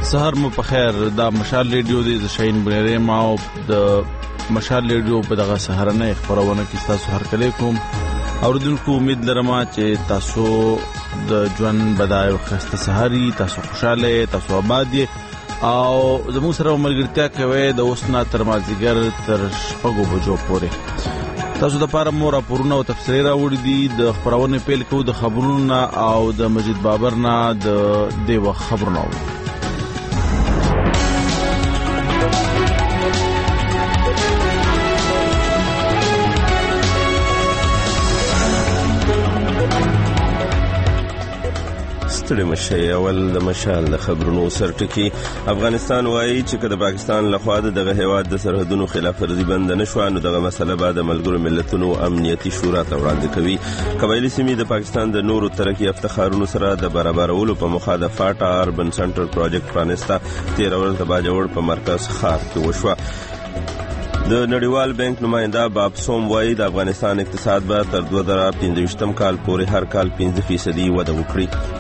سهار مو په خیر. دا مشال ریډیو دی، د شاهین بنيري ما او د مشال ریډیو په دغه سهارنه خبرونه کې تاسو هر کله کوم اوردونکو امید لرم چې تاسو د ژوند بدای او خسته سهاري، تاسو خوشاله، تاسو آباد او زموږ سره ملګرتیا کوي د اوسنا تر مازیګر تر شپږو بجو پورې. تاسو د پاره مو راپورونه او تفسیري راوړي دي. د خبرونه پیل کوو د خبرونو او د مجید بابر نه د وخت خبرونه. ستړي مشي اول د مشال د خبرونو سرټکی. افغانستان وایي چې کله پاکستان لخوا دغه هیواد د سرحدونو خلاف ورزي بند نشو نو دغه مسله بعد ملګرو ملتونو امنیتي شورا ته وړاندې کوي. قبایلی سیمې د پاکستان د نورو ترقی افتخارونو سره د برابرولو په موخه د فاټا اربن سنټر پروجیکټ پرانستا 13 ورځې د باجوړ په مرکز ښار کې وشوه. د نړیوال بانک نماینده باب سوم وایي د افغانستان اقتصاد به تر 2025 کال پورې هر کال 5% وده وکړي.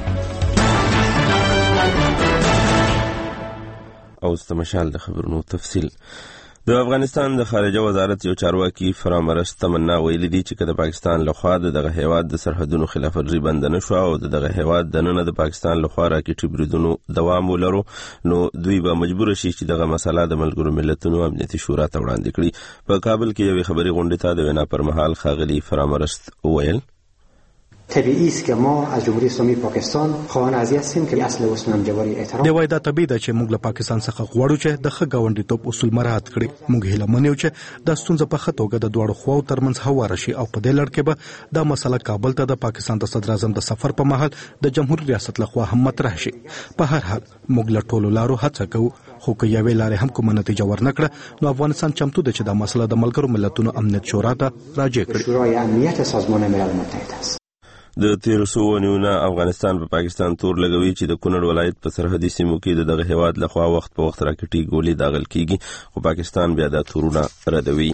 او استمشال د خبرونو تفصیل. د افغانستان د خارجه وزارت یو چارواکي فرامرست تمنا ویلي دي چې کله پاکستان لخوا دغه هیواد د سرحدونو خلاف ورزي بند نشو او دغه هیواد د نن د پاکستان لخوا راکټي بریدونو دوام ولرو نو دوی به مجبور شي چې دغه مسله د ملګرو ملتونو امنیتي شورا ته وړاندې کړي. په کابل کې یو خبري غونډه ته د وینا پر مهال خاغلی فرامرست ویل طبیعی است که ما از جمهوری اسلامی پاکستان خواهان ازی هستیم که اصل اصول همجواری احترام دی. وای دا طبیعي ده چې موږ له پاکستان څخه غواړو چې د ښه ګاونډیتوب اصول مراعات کړي. موږ هیله منو چې د ستونزې په ښه توګه د دوړو خواو ترمنځ هواره شي او په دې لړ کې به دا مسله کابل ته د پاکستان د صدر اعظم د سفر په مهال د جمهوریت ریاست لخوا هم مطرح شي. په هر حال موږ له ټولو لارو هڅه کوو خو که یوې لارې هم کومه نتیجه ورنکړه نو افغانستان چمتو ده چې دا مسله د ملګرو ملتونو امنیت شورا ته راجع کړي. شورای امنیت سازمان ملل متحد است. د 1300 افغانستان په پاکستان تور لګوي چې د کونړ ولایت په سرحدي سیمو کې دغه هیواد لخوا وخت په وخت راکټي ګولې داغل کیږي خو پاکستان بیا د تورونه ردوي.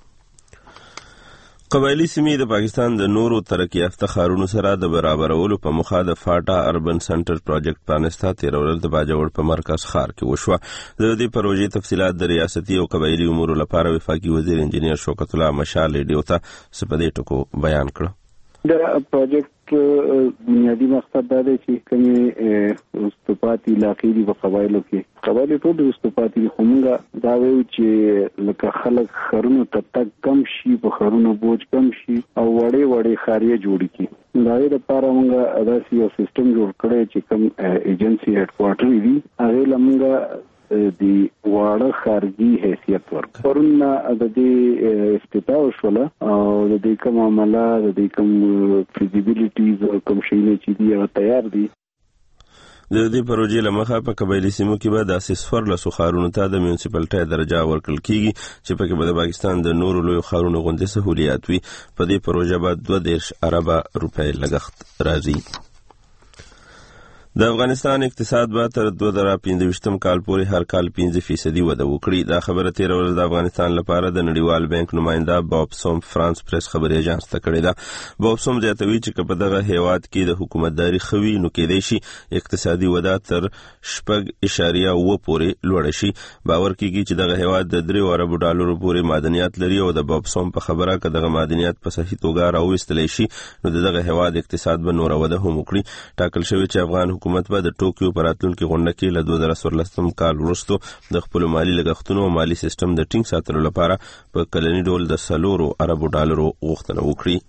قبایلی سیمې د پاکستان د نورو ترقی افتخارونو سره د برابرولو په موخه د فاټا اربن سنټر پروجیکټ پرانستا 13 ورځې د باجوړ په مرکز ښار کې وشوه. د دې پروژې تفصيلات د ریاستي او قبایلی امور لپاره وفاقي وزیر انجنیر شوکت الله مشال ریډیو ته سپدې ټکو بیان کړ. دا پروجیکټ بنیادی مقصد دا دی چې کومې استوپاتي علاقې دي په قبایلو کې قبایل ټول استوپاتي همغه دا وایي چې لکه خلک خرونو تک کم شي په خرونو بوج کم شي او وړې وړې خاریه جوړ کړي. دا یې لپاره موږ داسې یو سیستم جوړ کړی چې کوم ایجنسی هډ کوارټر وي هغه لمغه دی واړه خارجي حیثیت ورک پرونه د دې افتتاح وشوله او د دې کوم عمله د دې کوم فیزیبিলিټیز او کوم شي نه چې دی تیار دي. د دې پروژې لمخه په قبایلی سیمو کې به د اسفر له سخارونو ته د میونسپالټي درجه ورکړل کیږي چې په کې به د پاکستان د نورو لوی خارونو غونډې سہولیات وي. په دې پروژه به 2 اربه روپۍ لګښت راځي. د افغانستان اقتصاد به تر 2025 کال پورې هر کال 5% وده وکړي. دا خبره 13 ورځې د افغانستان لپاره د نړیوال بانک نماینده باب سوم فرانس پریس خبري اژانس ته کړې ده. باب سوم زیاتوي چې په دغه هیواد کې د حکومتداري خوي نو کېدای شي اقتصادي وده تر 4.9 پورې لوړ شي. باور کیږي چې دغه هیواد د 3 ارب ډالرو پورې معدنیات لري او د باب سوم په خبره کې دغه معدنیات په صحیح توګه راوستل شي نو دغه هیواد اقتصاد به نور وده هم وکړي. ټاکل شوی چې افغان حکومت به د ټوکیو په راتلونکي غونډه کې له 2014 کال وروسته د خپل مالی لګښتونو او مالی سیستم د ټینګ ساتلو لپاره په کلنی ډول د 4 ارب ډالرو غوښتنه وکړي.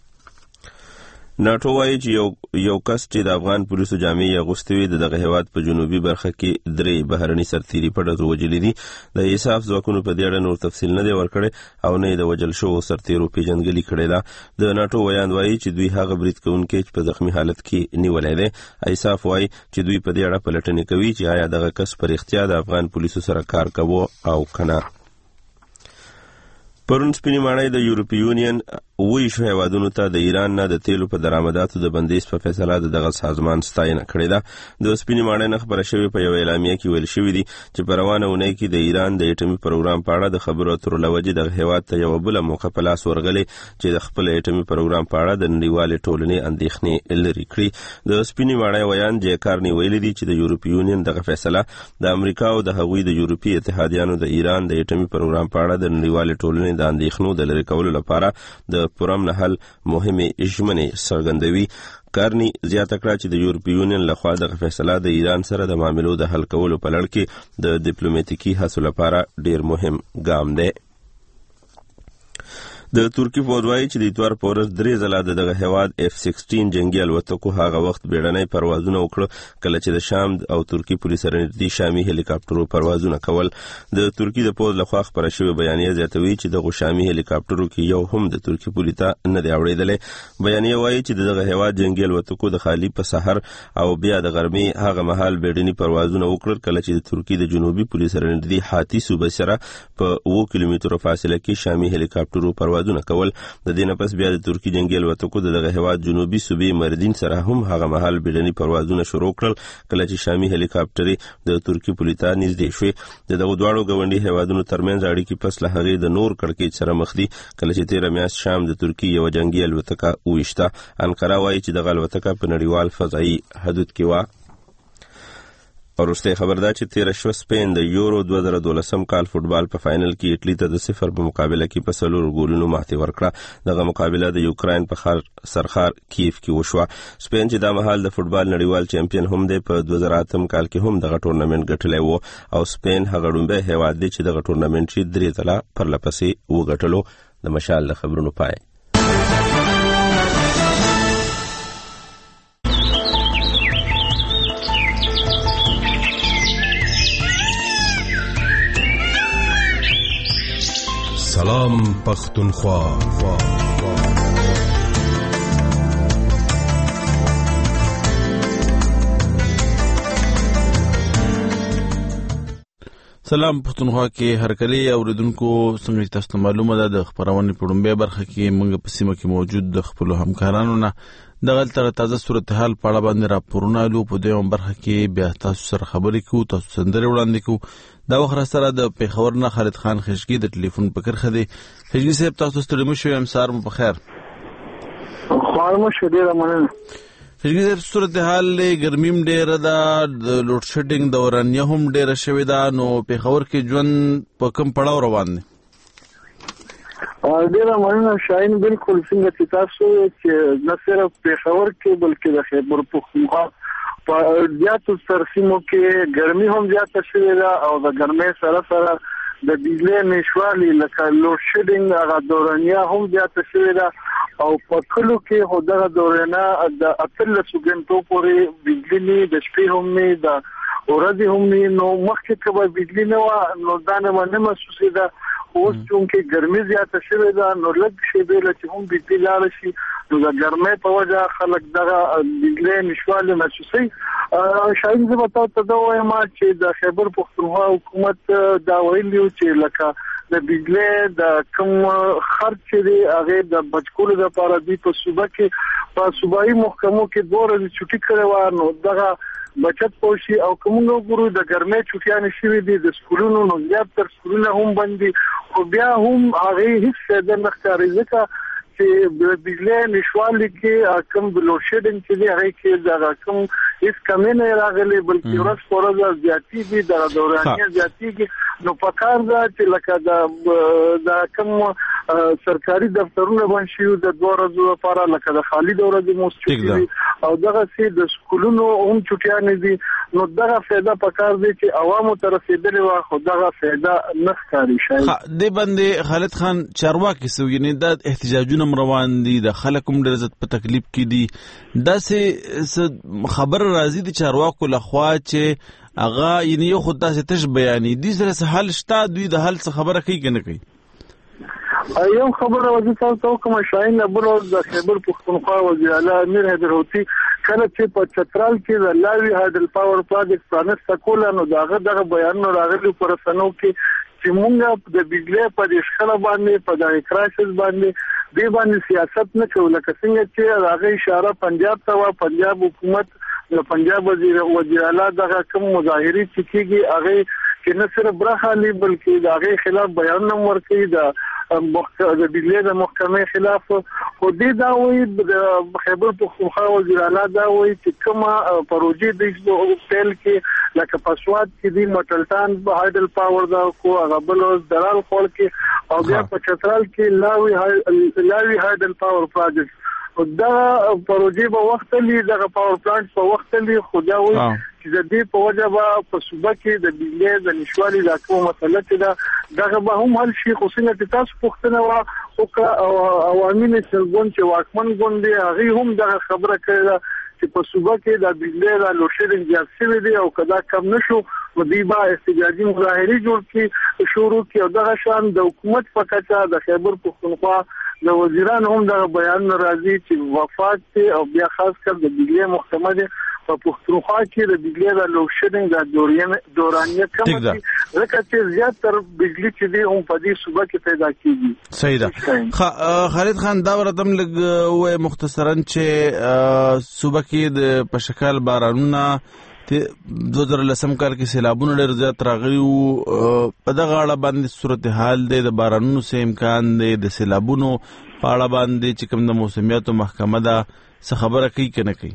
ناټو وايي چې یو کس چې د افغان پولیسو جامې اغوستې وي دغه هیواد په جنوبي برخه کې 3 بهرني سرتیري پټه وژلي دي. د انصاف ځواکونو په دې اړه نور تفصیل نه دی ورکړی او نه د وژل شوو سرتیرو پیژندګلي کړې ده. د ناټو ویاند وايي چې دوی هغه برید کوونکي چې په زخمی حالت کې نیولای دي. انصاف وايي چې دوی په دې اړه پلټنې کوي چې آیا دغه کس پر اختیار د افغان پولیسو سره کار کوي او کنه. پرون سپینې ماڼۍ د یورپی یونین ویشو هیوادونو ته د ایران نه د تیلو په درآمداتو د بندیز په فیصله دغه سازمان ستاینه کړې ده. د سپینې ماڼۍ نه خبره شوې په یو اعلامیه کې ویل شوي دي چې په روانه اونۍ کې د ایران د اټومي پروګرام په اړه د خبرو اترو له وجې دغه هیواد ته یوه بله موقع په لاس ورغلې چې د خپل اټومي پروګرام په اړه د نړیوالې ټولنې اندېښنې لرې کړي. د سپینې ماڼۍ ویان جې کارني ویلي دي چې د یورپي یونین دغه فیصله د امریکا او د هغوی د یورپي اتحادیانو د ایران د اټومي پروګرام په اړه د نړیوالې ټولنې د اندېښنو د لرې کولو لپاره د پرامن حل مهمې ژمنې څرګندوي. کارني زیاته کړه چې د یورپي یونین لخوا دغه فیصله د ایران سره د معاملو د حل کولو په لړ کې د ډیپلوماټیکي هڅو لپاره ډیر مهم ګام دی. د ترکی فوج وایي چې د اتوار په ورځ 3 ځله دغه هیواد F-16 جنگي الوتکو هغه وخت بیړنۍ پروازونه وکړه کله چې د شام او ترکی پولیس سره نږدې شامي هلیکاپټرو پروازونه کول. د ترکی د فوج لخوا خبره شوې بیانیه زیاتوي چې دغه شامي هلیکاپټرو کې یو هم د ترکی پولیس ته نه دی اورېدلې. بیانیه وایي چې دغه هیواد جنگي الوتکو د خالی په سحر او بیا د غرمې هغه مهال بیړني پروازونه وکړل کله چې د ترکی د جنوبي پولیس سره نږدې حاتی صوبه سره په 2 کیلومترو فاصله کې شامي هلیکاپټرو پروازونه کول. د دې نه پس بیا د ترکی جنگي الوتکو دغه هیواد جنوبي صوبې مردین سره هم هغه مهال بیړني پروازونه شروع کړل کله چې شامي هلیکاپټرې د ترکی پولیس ته نږدې شوې. دغه دواړو ګاونډي هیوادونو ترمنځ اړیکې پس له هغې د نور کړکېچ سره مخ دي کله چې 13 میاشت شام د ترکی یو جنگي الوتکه وویشته. انقره وایي چې دغه الوتکه په نړیوال فضایي حدود کې وه. وروسته خبر ده چې 13 شو سپین د یورو 2012 کال فوتبال په فائنل کې اټلی ته د 0 په مقابله کې په 4 ګولونو ماتې ورکړه. دغه مقابله د یوکرين په سرخار کیف کې وشوه. سپین چې د مهال د فوتبال نړیوال چمپیون هم دی په 2008 کال کې هم دغه ټورنمنت ګټلی وو او سپین هغه ډومبه هیواد دی چې دغه ټورنمنت چې 3 ځله پرلپسې وګټلو. د مشال د خبرونو پای. سلام پختونخوا. سلام پختونخوا کې هرکلی اوریدونکو څنګه تاسو ته معلومه ده د خبرونې په لومړۍ برخه کې موږ په سیمه کې موجود د خپل همکارانو نه دغه تازه صورتحال په اړه باندې راپورونه لو. په دویم برخه کې بیا تاسو سره خبرې کوو، تاسو سندرې وړاندې کوو. دا وخت سره د پیښور نه خالد خان خشګي د ټلیفون په کرخه دی. خشګي صاحب تاسو ستړي مو شوي، امسار مو په خیر. خوار مو شو ډیره مننه. خشګي صاحب صورتحال ګرمیم ډیره ده، د لوډ شیډینګ دورانیه هم ډیره شوې ده، نو پیښور کې ژوند په کوم پړاو روان دی؟ ډیره مننه شاهین. بالکل څنګه چې تاسو چې نه صرف پیښور کې بلکې د خیبر پختونخوا په زیاتو سرسیمو کې ګرمي هم زیاته شوې ده او د ګرمۍ سره سره د بجلی نشوالي لکه لوډ شیډینګ هغه دورانیه هم زیاته شوې ده او په کلو کې خو دغه دورانه د 18 غنټو پورې بجلی نه د شپې هم نه د ورځې هم نه. نو مخکې کله بجلی نه و نو دا نه محسوسه ده. اوس چې ګرمي زیاته شوې ده نو لږ شي به چې هم بجلی لاړ شي نو د ګرمۍ په وجه خلک دغه بجلی نشواله محسوسي. شاید زه به تاسو ته وایم چې د خیبر پختونخوا حکومت دا ویلي چې لکه د بجلی د کوم خرچ دی هغه د بچکولو لپاره دی په صوبه کې په صوبایي محکمو کې 2 ورځې چټي کړي و نو دغه بچت پوشي او کومو ګورو د ګرمۍ چټیانې شوې دي د سکولونو نو زیات تر سکولونه هم بندي خو بیا هم هغه هیڅ څه نه ښکاري ځکه چې د بجلی نشوالي کې کوم لوډ شیډینګ چې دی هغه کې د کوم هیڅ کمی نه راغلي بلکې ورځ په ورځ زیاتېږي د دورانیه زیاتېږي. نو پکار ده چې لکه د کوم سرکاري دفترونه باندې شي د 2 ورځې لپاره لکه د خالی دورې موسچوي او دغه سي د سکولونو هم چټیانې دي نو دغه فایده پکار دی چې عوامو ته رسیدلې و خو دغه فایده نه ښکاري. شاید دې باندې خالد خان چارواکي سو یعنی د احتجاجونه روان دي، د خلکو هم ډېر زیات په تکلیف کې دي. دا سه خبر راځي د چارواکو لخوا چې اغه یعنی یو خود داسې تش بیانې دي سره حل شته، دوی د حل څه خبره کوي کنه کوي؟ یو خبره وځي تاسو کوم شاهین ابرو د خیبر پختونخوا وزیر اعلی امیر حیدر هوتی کله چې په چترال کې د لاوی هایډل پاور پروجیکټ پرانست کول نو دغه بیان راغلی پر سنو کې چې مونږ د بجلی په اشخاص باندې په د کرایسس باندې دی باندې سیاست نه کوي لکه څنګه چې هغه اشاره پنجاب ته وا پنجاب حکومت د پنجاب وزیر اعلی دغه کوم مظاهري چې کیږي هغه چې نه صرف برخالي بلکې د هغه خلاف بیان هم ورکړي د دلی د محکمې خلاف خو دې دا وایي د خیبر پختونخوا وزیر اعلی دا وایي چې کومه پروژې د پیل کې لکه پسواد کې دی مټلټان هایډل پاور دا کو هغه بل درال خول کې او بیا په چترال کې لاوي هایډل پاور پروجیکټ دا پروژې په وخت لې دغه پاور پلانټ په وخت لې خدا وایي چې د دې په وجه به په صوبه کې د بجلی د نشوالي د کومه مسله چې دغه به هم حل شي خو څنګه تاسو پوښتنه او عوامي سلګون چې واکمن ګوند هغه هم دغه خبره کړې چې په صوبه کې د بجلی د لوډشیډینګ زیات شوی دی او کدا کم نشو نو دی با احتجاجي مظاهرې جوړ کی شروع کی او دغه شان د حکومت په کچه د خیبر پختونخوا د وزیرانو هم د بیان راځي چې وفات ته او بیا خاص کر د بجلی محکمه په پختونخوا کې د بجلی د لوډشیډینګ د دورانیه کم دي ځکه چې زیاتره بجلی چې دی هم په دې صوبه کې پیدا کیږي. صحیح ده. خالد خان دا ورته لګ وې مختصرا چې صوبه کې د پشکال بارانونه 2010 کال کې سیلابونه ډېر زیات راغلي وو په دغه اړه باندې صورتحال د بارانونو سه امکان دی د سیلابونو په اړه باندې چې کوم د موسمیاتو محکمه دا څه خبره کوي کنه کوي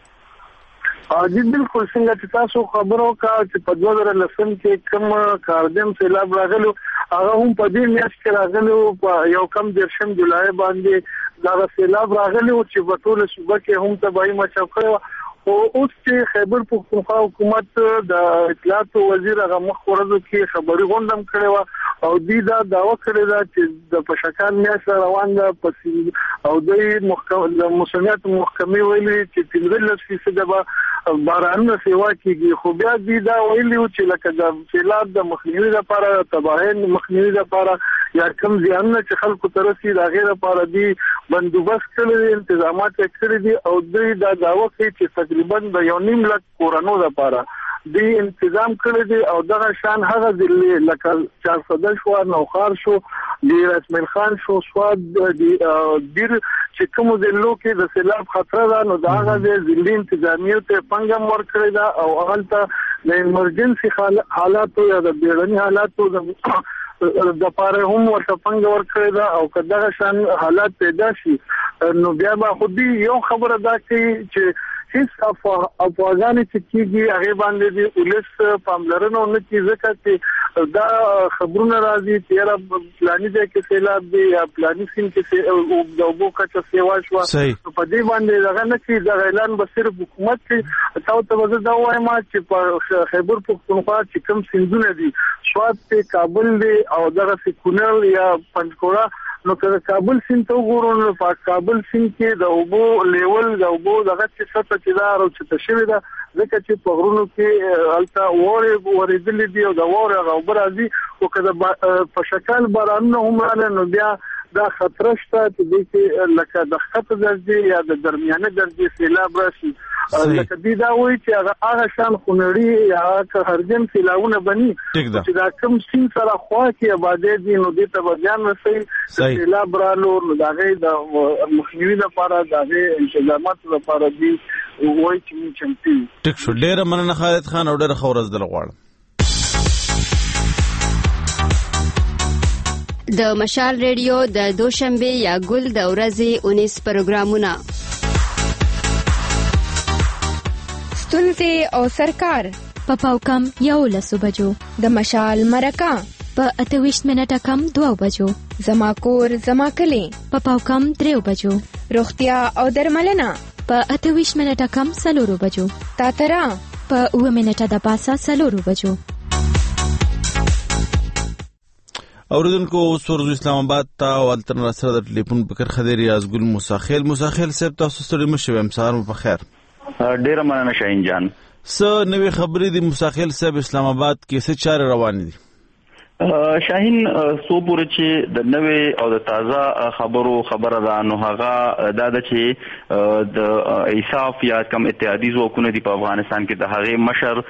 جی بالکل څنګه چې تاسو خبرو کا چې په 2010 کې کوم کاردم سیلاب راغلو هغه هم په دې میاشت کې راغلو په یو کم 10 جولای باندې دا سیلاب راغلو چې په ټول صوبه کې هم تباہي مچو کړو او اوس چې خیبر پختونخوا حکومت د اطلاعات وزیر هغه مخ ورځو کې خبري غونډه کړې او دی دا داوا کړی دا چې د پشکان میاشت روان ده پس او د موسمیات محکمې ویلي چې 13% به بارانونه سیوا کیږي خو بیا دی دا ویلي چې لکه د سیلاب د مخنیوي لپاره تباہي مخنیوي لپاره یا کوم ځانونه چې خلکو ترسي دا غیر لپاره دی بندوبست کړی تنظیمات کړی دي او دوی دا داوا کوي چې تقریبا د 1.5 لک کورونو لپاره دی انتظام کړی دی او دغه شان هغه ضلع لکه 400 شو نوخار شو دی رسمل خان شو سواد دی ډیر چې کوم ضلعو کې د سیلاب خطر ده نو دا هغه ضلع انتظامیه ته پنګم ور کړی دا او هغه د ایمرجنسي حالاتو یا د بیړني حالاتو د پاره هم ورته پنګ ور کړی دا او کله شان حالات پیدا شي نو بیا به خودي یو خبره ده چې هیڅ افغاني چې کیږي هغه باندې د ولس پاملرنه نه کیږي چې دا خبرونه راځي چې را پلاني ځای کې سیلاب دی یا پلاني سیم کې د وبو کچه سیوا شو په دې باندې دغه نه چې د اعلان به صرف حکومت کې تاسو ته دا وایم چې په خیبر پختونخوا چې کوم سندونه دي سواد ته کابل دی او دغه سکونل یا پنځکوړه نو که کابل سیند ته وګورو نو په کابل سیند کې د اوبو لیول د اوبو دغه چې څه چې دا او چې تشوي ده ځکه چې په غرونو کې الته ورېدلې دي او د وره غوبر راځي او کله په شکل بارانونه هم راغله نو بیا دا خطر شته چې لکه د خط درجه یا د درمیانه درجه سیلاب راشي لکه دا وایي چې هغه شان خونړي یا هرجن سیلابونه بني چې دا کوم سین سره خوا کې آبادې دي نو دې ته بیان رسي سیلاب رالو نو دا غي د مخنیوي لپاره دا غي انتظامات لپاره دي وایي چې موږ چمتي ټیک شو ډېر مننه خالد خان او ډېر خورز دل غواړم د مشال ریډیو د دوشنبه یا ګل د ورځې 19 پروګرامونه ستونزې او سرکار په پاوکم 11 بجو د مشال مرکه په 28 منټه کم 2 بجو زما کور زما کلی په پاوکم 3 بجو روغتیا او درملنه په 28 منټه کم 4 بجو تاترا په 9 منټه د پاسه 4 بجو اوریدونکو سورز اسلام آباد ته او التر سره د ټلیفون په کرخه دی ریاض ګل مساخیل صاحب تاسو ستړي مشوم سهار مو په خیر ډیر مننه شاهین جان څه نوې خبرې دي مساخیل صاحب اسلام آباد کې څه چاره روان دي شاهین سو پورې چې د نوې او د تازه خبره ده نو هغه دا ده چې د ایساف یا کم اتحادي ځواکونه دي په افغانستان کې د هغې مشر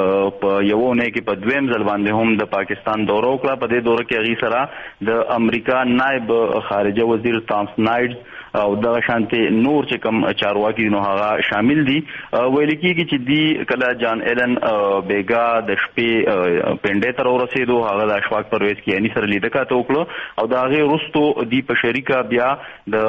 په یو اونۍ کې په دویم ځل باندې هم د پاکستان دوره وکړه. په دې دوره کې هغې سره د امریکا نائب خارجه وزیر تامس نایډز او دغه شانتې نور چې کوم چارواکي نو هغه شامل دي. ویل کېږي چې دی کله جان ایلن بیګا د شپې پنډې ته ورسېدو هغه د اشفاق پرویز کیانی سره لیدکاته وکړو او د هغې وروستو دی په شریکه بیا د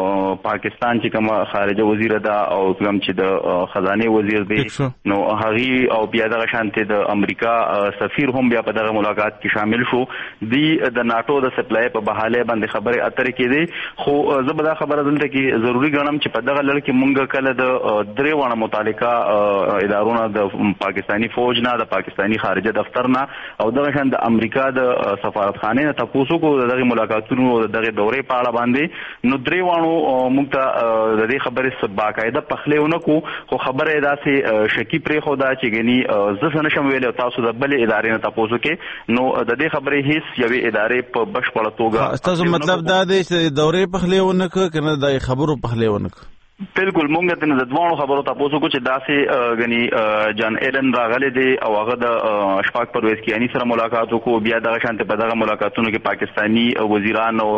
پاکستان چې کوم خارجه وزیر ده او کوم چې د خزانه وزیر دی نو هغې او بیا دغه شانتې د امریکا سفیر هم بیا په دغه ملاقات کې شامل شو. دی د ناټو د سپلای په بحاله باندې خبرې اترې کېدې خو زه به دا خبره دلته کې ضروري ګڼم چې په دغه لړ کې مونږ کله د درې واړه متعلقه ادارونه د پاکستاني فوج نه د پاکستاني خارجه دفتر نه او دغه شان د امریکا د سفارتخانې نه تاسو کو دغه ملاقاتونو او دغه دورې په اړه باندې نو درې واړو مونږ ته د دې خبرې باقاعده پخلیونه کو خو خبره داسې شکی پرې خو دا چې غني زه څنګه شم ویل تاسو د بل ادارې نه تاسو کې نو د دې خبرې هیڅ یوې ادارې په بشپړه توګه تاسو مطلب دا دی چې دورې پخلیونه کنه د خبرو پخلیونه بالکل مونږ ته د دوه خبرو تاسو کو چې داسې غني جان ایلن راغله دي او هغه د اشفاق پرویز کیانی سره ملاقات وکړو بیا دغه شانته په دغه ملاقاتونو کې پاکستانی وزیران او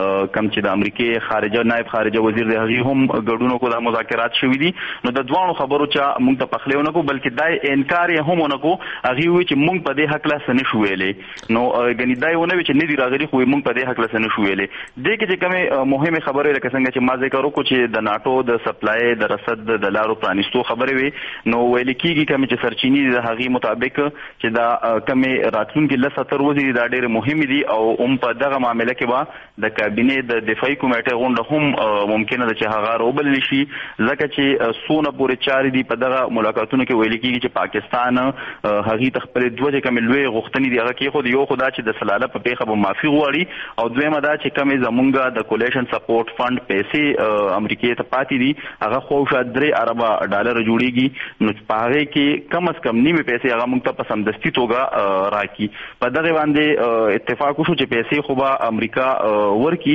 کم چې د امریکای خارجه نائب خارجه وزیر دی هغه هم ګډون کو د مذاکرات شوې دي نو د دوه خبرو چې مونږ ته پخلیونه کو بلکې دای انکار یې هم ونکو هغه وی چې مونږ په دې حق لا سن شو ویلې نو غني دای ونه چې نه دی راغلي خو مونږ په دې حق لا سن شو ویلې دې کې چې کومه مهمه خبره لکه څنګه چې ما ذکر وکړو چې د ناټو د سپلای د رصد د لارو پرانیستو خبرې وي نو ویل کېږي کوم چې سرچینې د هغې مطابق چې دا کومې راتلونکي 70 ورځې دا ډېرې مهمې دي او هم په دغه معامله کې به د کابینې د دفاعي کمیټې غونډه هم ممکنه ده چې هغه راوبلل شي ځکه چې څونه پورې چارې دي په دغه ملاقاتونو کې ویل کېږي چې پاکستان هغې ته خپلې دوه کومې لویې غوښتنې دي هغه کېښود یو خو دا چې د سلاله په پیښه به معافي غواړي او دویمه دا چې کومې زمونږ د کولیشن سپورټ فنډ پیسې امریکې ته پاتې دي هغه خو شاید 3 اربه ډالر جوړیږي نو په هغه کې کم از کم نیمه پیسې هغه موږ ته په سمدستي توګه راکړي. په دغه باندې اتفاق وشو چې پیسې خو به امریکا ورکي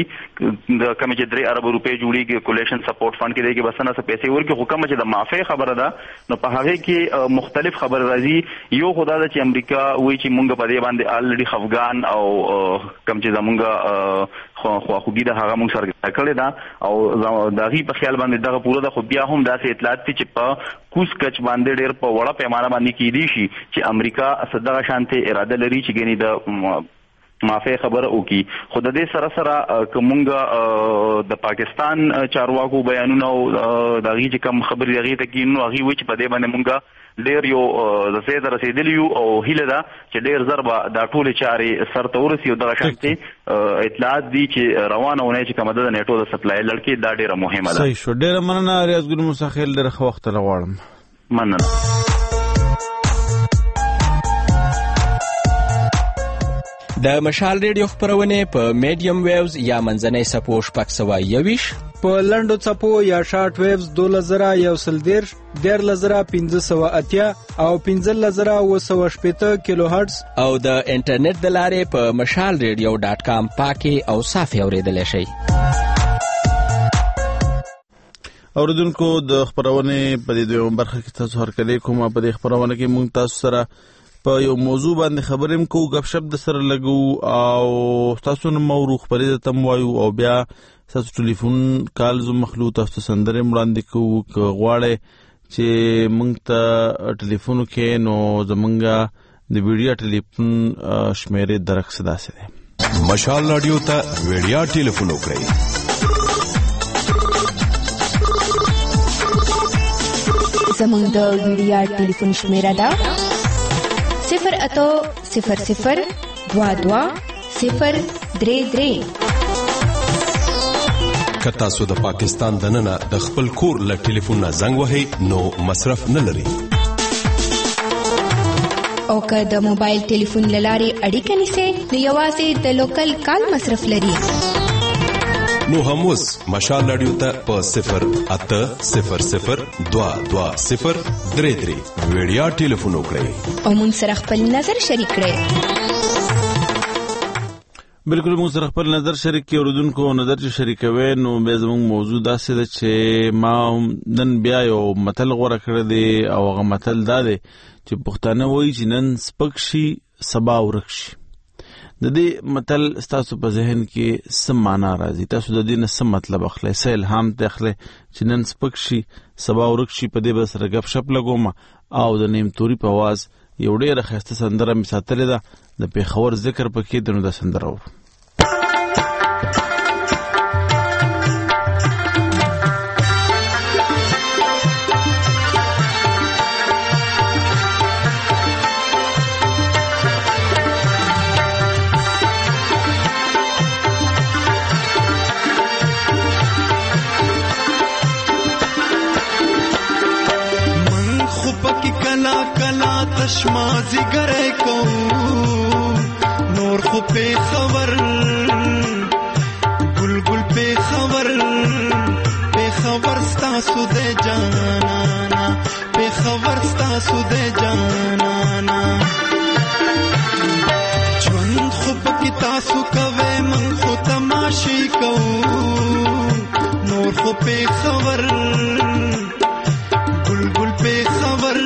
د کم چې 3 ارب روپۍ جوړیږي کولیشن سپورټ فنډ کې دی کې بسنه څه پیسې ورکي خو کم چې د معافی خبره ده نو په هغه کې مختلف خبر راځي یو خدای ده چې امریکا وایي چې موږ په دې باندې الریډي خفغان او کم چې زمونږ خو خوګي د هغه موږ سره کړی دا او دغه په خیال باندې دغه پوره د خو بیا هم داسې اطلاعات چې په کوس کچ باندې ډېر په وړه پیمانه باندې کېدی شي چې امریکا صدغه شانته اراده لري چې ګنې د معافی خبره وکي خو د دې سره سره کومګه د پاکستان چارواکو بیانونه او دغه چې کوم خبرې هغه ته کې نو هغه و چې په دې باندې مونږه ډېر یو د سید رسیدلی او هیله ده چې ډېر ضربه د ټول چارې سرته ورسي او دغه شانته اطلاعات دي چې روانه ونه چې کومه د نیټو د سپلای لړکې دا ډېره مهمه ده. صحیح شو ډېر مننه ریاض ګل مساخیل ډېر وخت لغواړم مننه. د مشال ریډیو خبرونه په میډیم ویوز یا منځنۍ سپو شپږ سوه یویش په لنډو څپو یا شارټ ویوز 2110 13580 او 15780 کیلو هرتز او د انټرنیټ د لارې په mashalradio.com پاکي او صافي اوریدل شي. اوریدونکو د خبرونه په دې دوه برخه کې تاسو هرکلی کوم په دې خبرونه کې مونږ تاسو سره په یو موضوع باندې خبرې کوو غب شپ د سره لګو او تاسو نو موروخ پرې ته موایو او بیا تاسو ټلیفون کالز مخلوط تاسو سندره مړاندې کوو غواړي چې مونږ ته ټلیفون کې نو زمونږه د ویډیو ټلیفون شمیرې درک صدا سره مشال رادیو ته ویډیو ټلیفون وکړئ زمونږ د ویډیو ټلیفون شمیره ده 0800022 کتا سو د پاکستان دننه د خپل کور له ټلیفون نه زنګ وهي نو مصرف نه لري او که د موبایل ټلیفون لاري اړیکه نیسي نو یوازې د لوکل کال مصرف لري نو هموس مشال رادیو ته په 080002203 ویډیو ټلیفون وکړئ او مون سره خپل نظر شریک کړئ بالکل موږ سره خپل نظر شریک کې اوردونکو نظر چې شریکوي نو به زموږ موضوع داسې ده چې ما نن بیا یو متل غوړه کړی دی او هغه متل دا دی چې پښتانه وایي چې نن سپک شي سبا ورک شي. د دې متل ستاسو په ذهن کې څه معنا راځي؟ تاسو د دې نه څه مطلب اخلئ، څه الهام ته اخلئ چې نن سپک شي سبا ورک شي؟ په دې به سره ګپ شپ لګوم او د نیم توري په आवाज یو ډېره ښایسته سندره مې ساتلې ده د پېښور ذکر پکې د نو د سندره ور تشمازی گره کو نور خو پہ خبر گل گل پہ خبر ستا سودے جانانا پہ خبر ستا سودے جانانا جوند خو پکی تاسو کوے من خو تماشی کو نور خو پہ خبر گل گل پہ خبر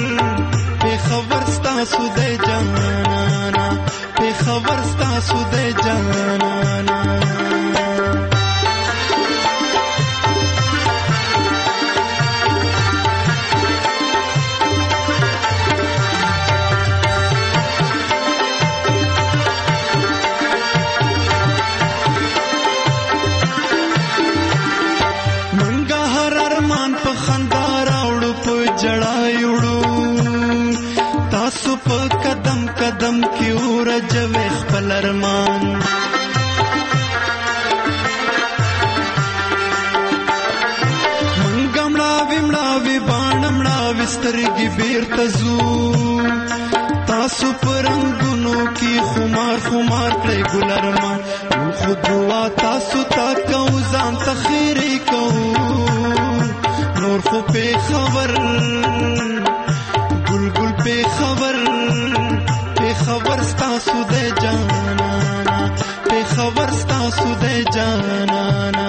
سودے جانانا پہ خبر ستا سودے جانانا منگا ہر ارمان پہ خندار اوڑو پہ جڑائی اوڑو تاسو په قدم قدم کې ورجوي خپل ارمان منګم مړاوي باڼمړاوي سترګې بیرته ځو تاسو په رنګونو کې خمار کړی ګل ارمان خو دعا تاسو تا کو ځان ته خیرې کو نور خو په خبر پہ خبر ستا سودے جانانا پہ خبر ستا سودے جانانا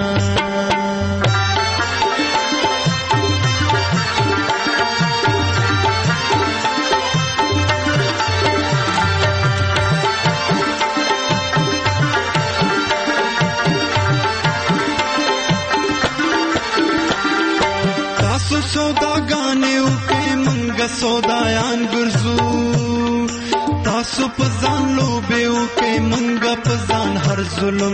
تاسو سودا گانے اوکے منگا سودایان ګرځو تاسو په ځان لوبیو کې منګه په ځان هر ظلم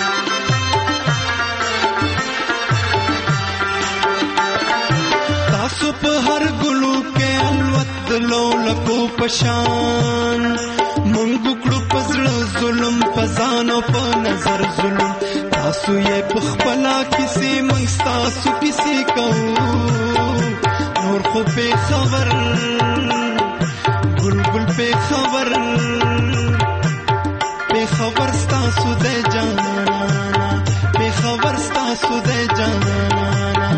تاسو په هر ګلو کې الوت دلو لکو پشان منګو کړو پزړه ظلم په ځان او په نظر ظلم تاسو یې په خپلا کسی منګ تاسو کسی کو نور خو په خبر گل پہ خبر ستا سودے جانانا پہ خبر ستا سودے جانانا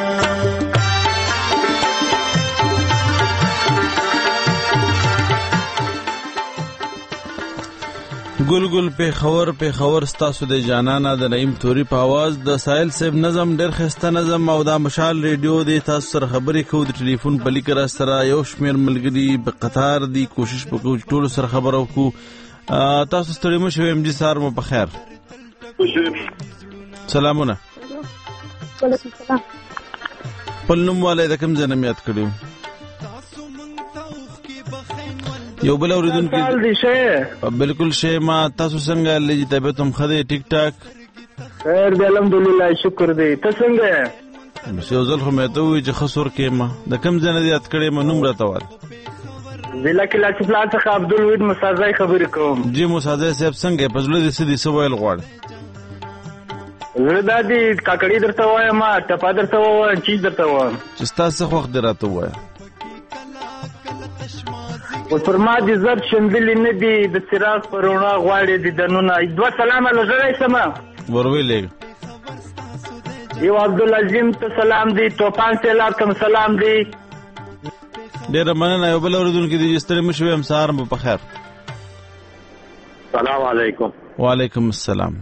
گل گل پہ خبر ستاسو د جانانا د نعیم توري په आवाज د سائل صاحب نظم ډېر خسته نظم او د مشال ریډیو د تاسو سره خبرې کوو د ټلیفون په لیکر سره یو شمیر ملګری په قطار دی کوشش وکړو ټول سره خبرو کو تاسو ستړي مو شوم جی سار مو په خیر سلامونه وعلیکم السلام پلنم والے د کوم ځای یاد کړو یو بل اوریدونکو بالکل شی ما تاسو څنګه لږی طبيعت هم خده ټیک ټاک خیر دی الحمدلله شکر دی ته څنګه یو ځل خو مې ته وی چې خسور کې ما د کوم ځای نه یاد کړې ما نوم راته وال ضلع کې لاټ پلان څخه عبدالوحید مسازای خبرې کوم جی مسازای صاحب څنګه په ځل دې سدي سوال غواړ زه دادی کاکړی درته وایم ما ټپا درته وایم چی درته وایم چې تاسو خو وخت راته وایم او پر ما دي زر شندلې نه دي د چراغ پرونا غواړي د دنونه دوه سلام لږه سما ورویلې یو عبدالعظیم ته سلام دی توپان سیلاب ته سلام دی ډیر مننه یو بل اوردونکو دي چې ستړي مشوي هم سهار مو په خیر السلام علیکم. وعلیکم السلام.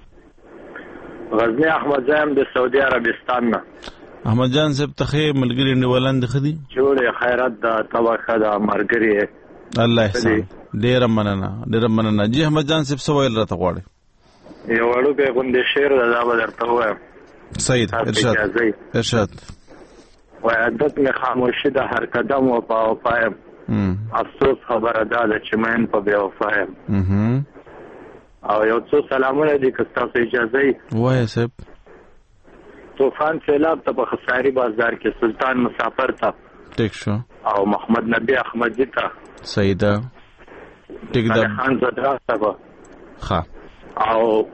غزنی احمد زایم د سعودي عربستان نه. احمد جان صاحب ته ملګری نیولند خدي جوړ خیرات د توخه د مرګري الله احسان. ډیر مننه جی احمد جان صاحب سوال راته غواړي. یو وړوکی غونډه شعر دا به درته وایم. سید ارشاد. وعدت می خاموشی د هر قدم و پایم. افسوس خبره ده چې من په بیا وفایم. او یو څو سلامونه دي که تاسو اجازه وایي صاحب. طوفان سیلاب ته په خساری بازار کې سلطان مسافر ته ټیک شو او محمد نبی احمدی ته سیدا ټیک ده خان زدرا ته ښه او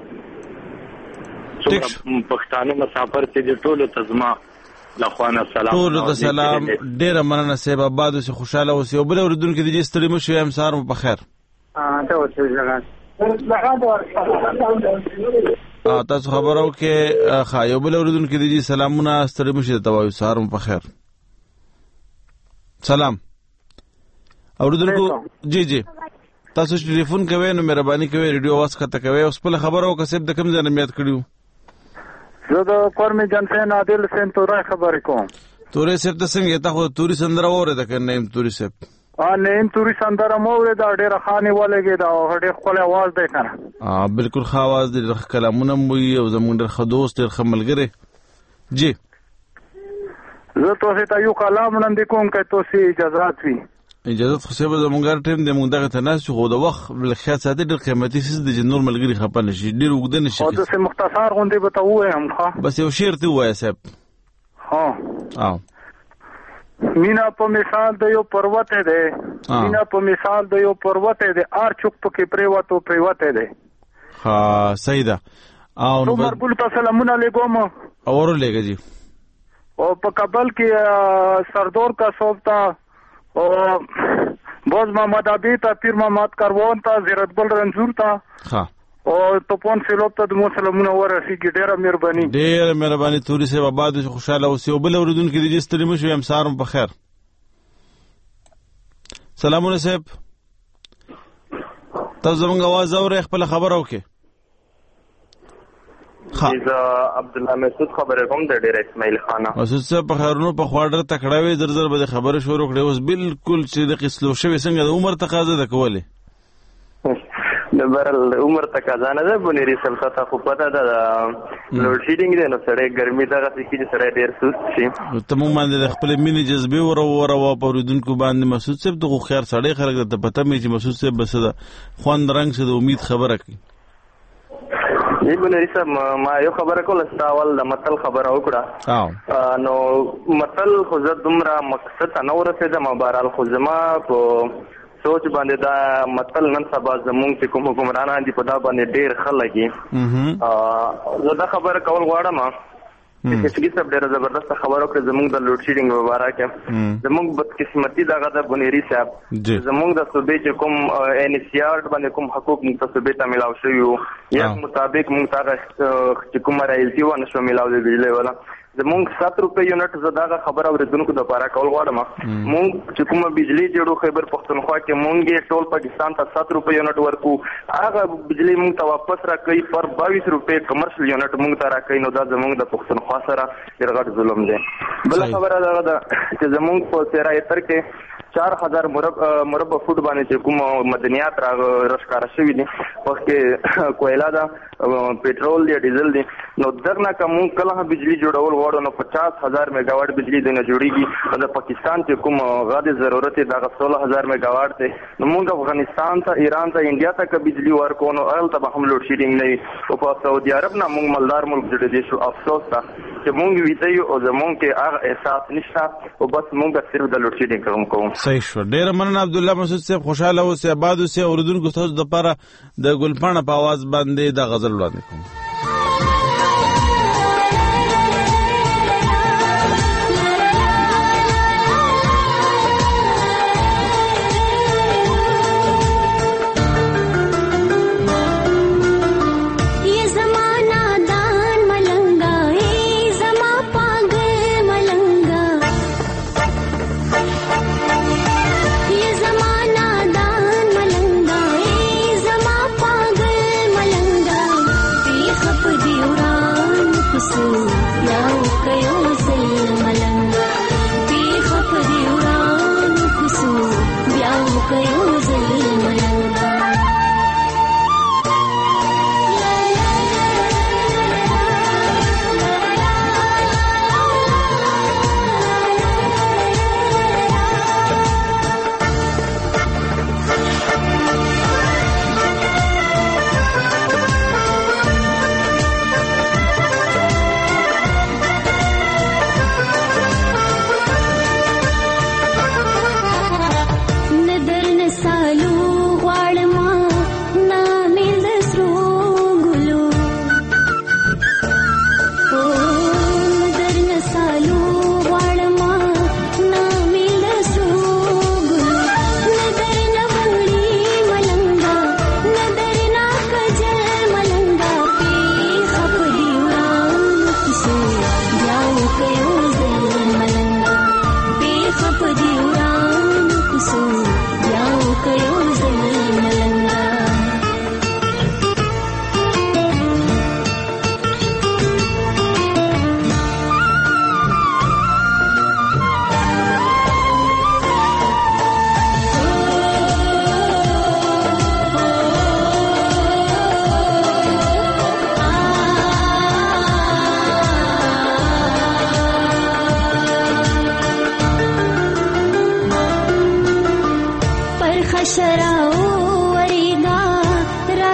پښتانه مسافر ته د ټولو تزما لخوانه سلام ټولو ته سلام. ډیره مننه صاحب. آباد اوسئ، خوشاله اوسئ او بل اوریدونکو دې ستړي مه شئ. سهار مو په خیر. تاسو خبرو کې یو بل اوریدونکو دې سلامونه ستړي مه شئ ته وایو سهار مو په خیر. سلام اوریدونکو. جی تاسو چې ټلیفون کوئ نو مهرباني کوئ ریډیو आवाज کته کوئ. اوس په خبرو کې صاحب د کوم ځای نه میاد کړیو؟ زه د قرمي جنسین عادل سین تورای خبرې کوم. تورې صاحب ته څنګه ته خو توري سندره اورېده که نیم توري صاحب؟ نیم توري سندره مو اورېده. ډېره ښه نیولېږې ده. ډېر ښکلی اواز دی که نه؟ بلکل ښه اواز دی. ډېر ښه کلامونه مو وي او زموږ ډېر ښه دوست ډېر ښه ملګری. جی زه تاسې ته یو کلام وړاندې کوم که تاسې اجازات وي. اجازت خو صاحب زموږ هر ټایم دی موږ دغه ته ناست یو خو د وخت خیال ساتي ډېر قیمتي څیز دی چې نور ملګري خفه نه شي ډېر اوږده نه شي. او داسې مختصر غوندې به ته ووایم. ښه بس یو شعر ته ووایه صاحب. مینا په مثال د یو پروت دی. مینا په مثال د یو پروت دی. هر چوک پکې پریوت دی. ها صحیح ده. او مربول ته سلامونه لګوم. اور لګه جی. او په کابل کې سردور کا صوبتا او باز محمد عبی تا پیر محمد کاروان تا زیرت بل رنزور تا او توپون سیلوب ته د مو سلامونه ورسیږي. ډیره مهرباني. ډیره مهرباني توري صاحب. آباد خوشاله اوسئ او بل اوریدونکو دې ستړي مه شئ. سهار مو په خیر. سلامونه صاحب. تاسو زموږ اواز اورئ خپله خبره وکړئ. زه عبدالله مسعود خبرې کوم د ډېر اسماعیل خانه. مسعود صاحب په خیرونو په خوا ډېر تکړه وې. زر به د خبرې شروع کړې. اوس بالکل چې د قسلو شوې څنګه د عمر تقاضا ده کولې؟ د برل عمر تقاضا نه ده بنيري سلطه ته خو پته ده لوډ شیډینګ دی نو سړی ګرمي دغه څه کې سړی ډېر سست شي. ته مونږ باندې د خپلې مینې جذبې وروا په اوریدونکو باندې. مسعود صاحب د هوښیار سړی خلک ته پته مې چې مسعود صاحب به څه ده خوند رنګ څه د امید خبره کوي. جی بنيري صاحب ما یو خبره کوله ستا اول د متل خبره وکړه. نو متل خو زه دومره مقصد ته نه ورسېدم. بهرحال خو زما په سوچ باندې دا متل نن سبا زمونږ چې کوم حکمرانان دي په دا باندې ډېر ښه لګي. زه دا خبره کول غواړم چې فکري صاحب ډېره زبردسته خبره وکړه زمونږ د لوډ شیډینګ په باره کې. زمونږ بدقسمتي دغه ده بنيري صاحب. زمونږ د صوبې چې کوم NCR باندې کوم حقوق موږ ته صوبې ته میلاو شوي وو یا مطابق موږ ته هغه چې کومه رایلټي ونه شوه میلاو د بجلۍ والا. زمونږ 7 روپۍ یونټ زه دغه خبره اورېدونکو دپاره کول غواړم. مونږ چې کومه بجلۍ جوړو خیبر پښتونخوا کې مونږ یې ټول پاکستان ته 7 روپۍ یونټ ورکو. هغه بجلۍ مونږ ته واپس راکوي پر 22 روپۍ کمرشل یونټ مونږ ته راکوي. نو دا زمونږ د پښتونخوا سره ډېر غټ ظلم دی. بله خبره دغه ده چې زمونږ په سیرایتر کې 4000 مربع فوټ باندې چې کوم مدنیات راښکاره شوي دي پکې کویلا ده پټرول دی ډیزل دی. نو دغه نه کوم کله بجلی جوړول غواړو نو 50000 میگاواټ بجلی دنه جوړیږي. د پاکستان چې کوم غاډه ضرورت دی دا 16000 میگاواټ دی. نو موږ افغانستان ته ایران ته انډیا ته ک بجلی ورکو نو ال ته هم لوډ شیډینګ نه وي. او په سعودي عرب نه موږ مالدار ملک جوړ دي. شو افسوس ده چې موږ ویته یو او زمونږ کې هغه احساس نشته او بس موږ صرف د لوډ شیډینګ کوم. صحیح شو. ډېر مننه عبدالله مسعود صاحب. خوشاله اوسئ آباد اوسئ. اوریدونکو تاسو دپاره د ګلپاڼه په اواز باندې د غزل وړاندې کوم. زما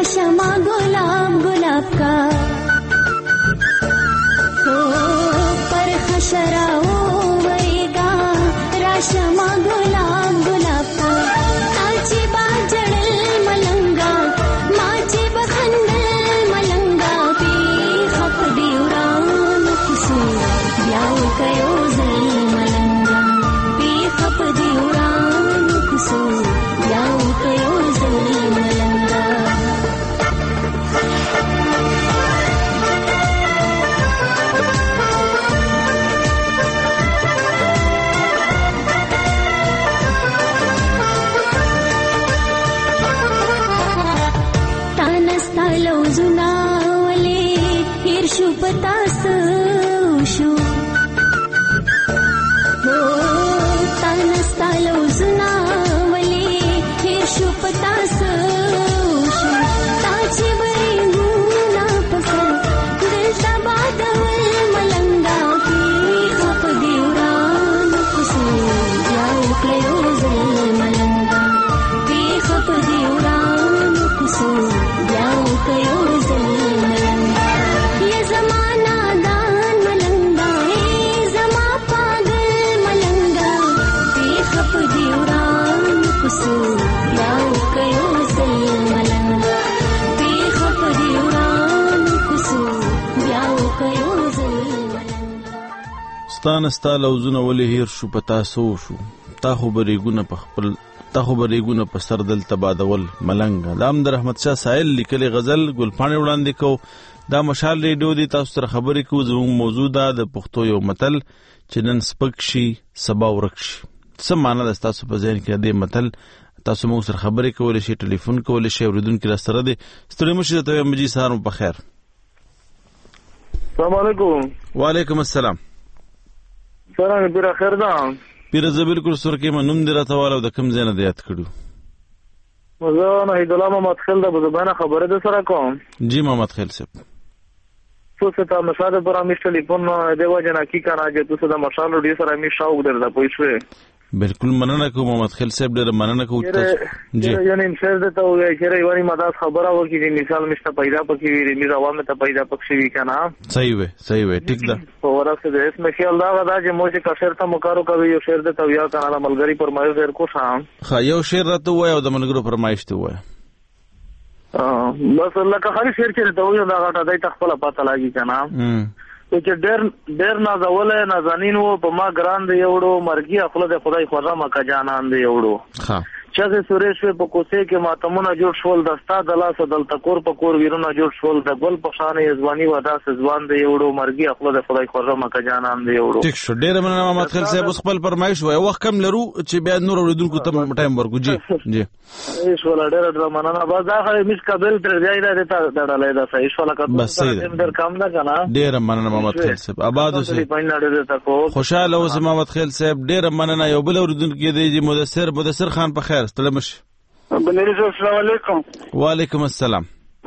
राशमा गुलाब गुलाब का पर खशराओ वरेगा राशमा गुलाब गुलाब का आजी बाजड़ल मलंगा माजी बखंडल मलंगा पी खप दिउरान कुसु ब्याव कयो जल मलंगा पी खप दिउरान कुसु ब्याव कयो जल मलंगा जुनावले हिरशु पतास उशु हो तानस्तालो जुनावले हिरशु पतास उशु ताची बरी गुना पसर दिल तबादवल मलंगा की खप दिउरान कुसु याओ क्लेरो जल मलंगा की खप दिउरान कुसु याओ कयो ستانستا لوزونه ولې هیر شو پتا سو شو تا خو بریګونه په سر دل تبادول ملنګ د امد رحمت شاه سائل لیکلي غزل ګلپاڼې وړاندې کو دا مشال ریډیو دی تاسو سره خبرې کوو زموږ موضوع ده د پښتو یو متل چې نن سپک شي سبا ورک شي څه معنی ده تاسو په ذهن کې د متل تاسو موږ سره خبرې کولای شئ ټلیفون کولای شئ اوریدونکو را سره دی ستړي مشه ته مجي سهار په خیر السلام علیکم وعلیکم السلام سلام پیر خیر ده پیر زه بالکل سر کې منوم دی راته والا د کم ځای نه یاد کړو زه نه هیدلا محمد خیل ده په باندې خبره ده سره کوم جی محمد خیل صاحب څه ته مساده پر امیش ټلیفون دیو جنا کی کنه چې تاسو د مشال ډیر سره امیش شاو درته پوښوي بالکل مننه کوم محمد خیل صاحب ډیر مننه کوم تاسو جی یعنی انشاء ده ته وایي چې یوانی مداس خبره وکړي چې مثال مشته پیدا پکې ویری می روامه ته پیدا پکې وی کنه صحیح وي ټیک ده په ورسره د اسمه خیال دا غدا چې موږ کشر ته مکارو کوي یو شعر ده ته یا کنه ملګری پرمایو زیر کو شام خا یو شعر راته وای او د ملګرو پرمایش ته وای بس الله کا خالي شعر چې ته وایو دا غټه دای تخپل پاته لاګي کنه چې ډېر نازوله نازنین وو په ما ګران دی یوړو مرګي خپل د خدای خورا مکه جانان دی یوړو ها چې سورېش په کوڅه کې ماتمونه جوړ شول دستا د لاس دل تکور په کور ویرونه جوړ شول د ګل په شان یزوانی ودا سزوان دی یوړو مرګي خپل د خدای خورا مکه جانان دی یوړو ټیک شو ډېر مننه محمد خیل صاحب خپل فرمایش وای وخت کم لرو چې بیا نور اوریدونکو ته ټایم ورکو جی ایش ولا ډېر مننه با دا خې مش قبل تر ځای نه دیتا ډړلې دا صحیح ولا کا بس ډېر کم نه کنه ډېر مننه محمد خیل صاحب آباد اوسه خوشاله اوسه محمد خیل صاحب ډېر مننه یو بل اوریدونکو دی مدثر خان په خیر ستلمش بنریز السلام علیکم وعلیکم السلام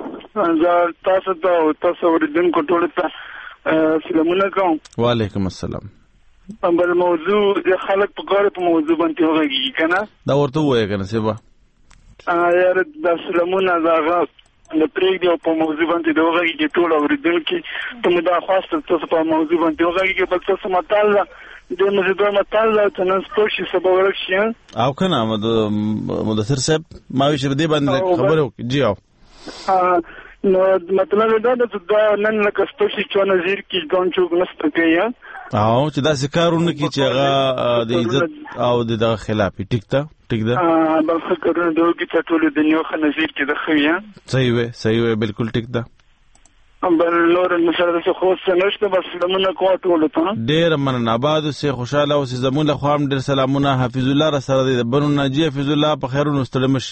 تاسو اوریدونکو ټول ته سلامونه کوم وعلیکم السلام بل موضوع خلک په کار په موضوع باندې وغږیږي کنه دا ورته وایي کنه سبا یار د سلامونه زاغه د پریک دی په موضوع باندې وغږیږي ټول اوریدونکو ته دا خاصه تاسو په موضوع باندې وغږیږي بل څه مطالعه د مزیدور مطالعه تنن سپوشي سبا ورکشي او کنه مدثر صاحب ما وی چې دې باندې خبرو جی او نو مطلب دا د نن لکه سپوشي چې نظیر کې ګون چوک نست کوي او چې دا ذکرونه کی چې هغه د عزت او د خلاف ټیک ده بل فکرونه دوی چې ټول د دنیا خو نظیر کې د خویا صحیح وي بالکل ټیک ده بل نور مسره څه خو سنشته بس لمنه کوټ ولته ډیر مننه آباد سه خوشاله او زمون له خوام ډیر سلامونه حافظ الله را سره دی بنو ناجی حافظ الله په خیرونو استلمش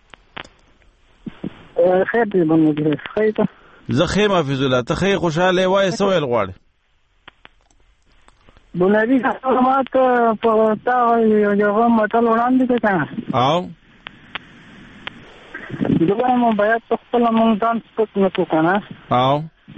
خیر دی بنو دی خیته زه خیم حافظ الله ته خیر خوشاله وای سوال غواړي بنادي معلومات په تا یو مطلب وړاندې کړه او دغه مو باید خپل مونږ سپک نه کو کنه او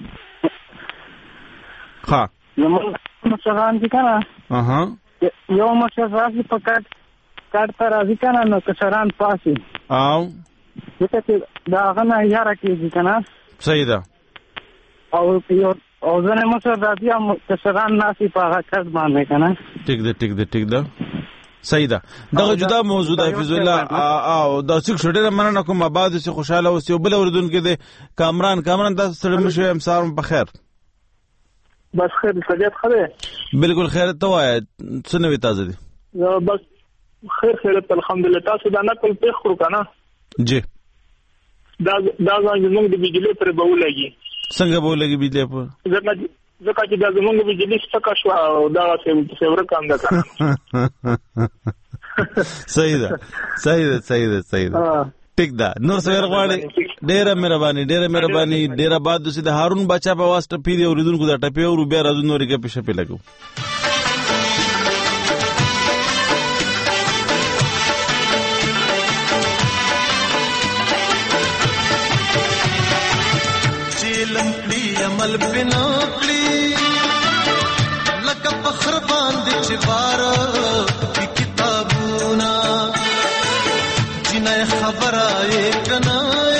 ها زموږ مشران دي کنه یو مشر راځي په کارت راځي کنه نو کشران پاسي او ځکه چې دا هغه نه یاره کېږي که نه. صحیح ده. او ځینې مشر دا بیا کشران ناستي په هغه کس باندې که نه. ټیک ده صحیح ده. دغه جدا موضوع ده حفیظ الله او دا څوک ډېره مننه کوم. آباد اوسې، خوشحاله اوسې. او بل اورېدونکی دی کامران تاسو ستړي مه شئ. سهار مو په خیر. بس خیر طبیعت ښه دی؟ بالکل خیر. ته وایه څه نوې تازه دي؟ بس خیریت الحمدلله. تاسو دا نقل پېښ کړو که نه؟ جی. دا زموږ د بجلۍ پرې به ولګي. څنګه به ولګي بجلۍ پر؟ ځکه چې دا زموږ بجلۍ سپکه شوه او دغه فیوره کم ده که نه. صحیح ده. ټیک ده. نور څه ور غواړئ؟ ډېره مهرباني. ډېره باد اوسې. د هارون باچا په واس ټپې دي اورېدونکو دا ټپې اورو بیا راځو نورې ګپې شپې لګو. عمل بنا کړی لکه فخر باندې چې بار کی کتابونه جنې خبره یې کنه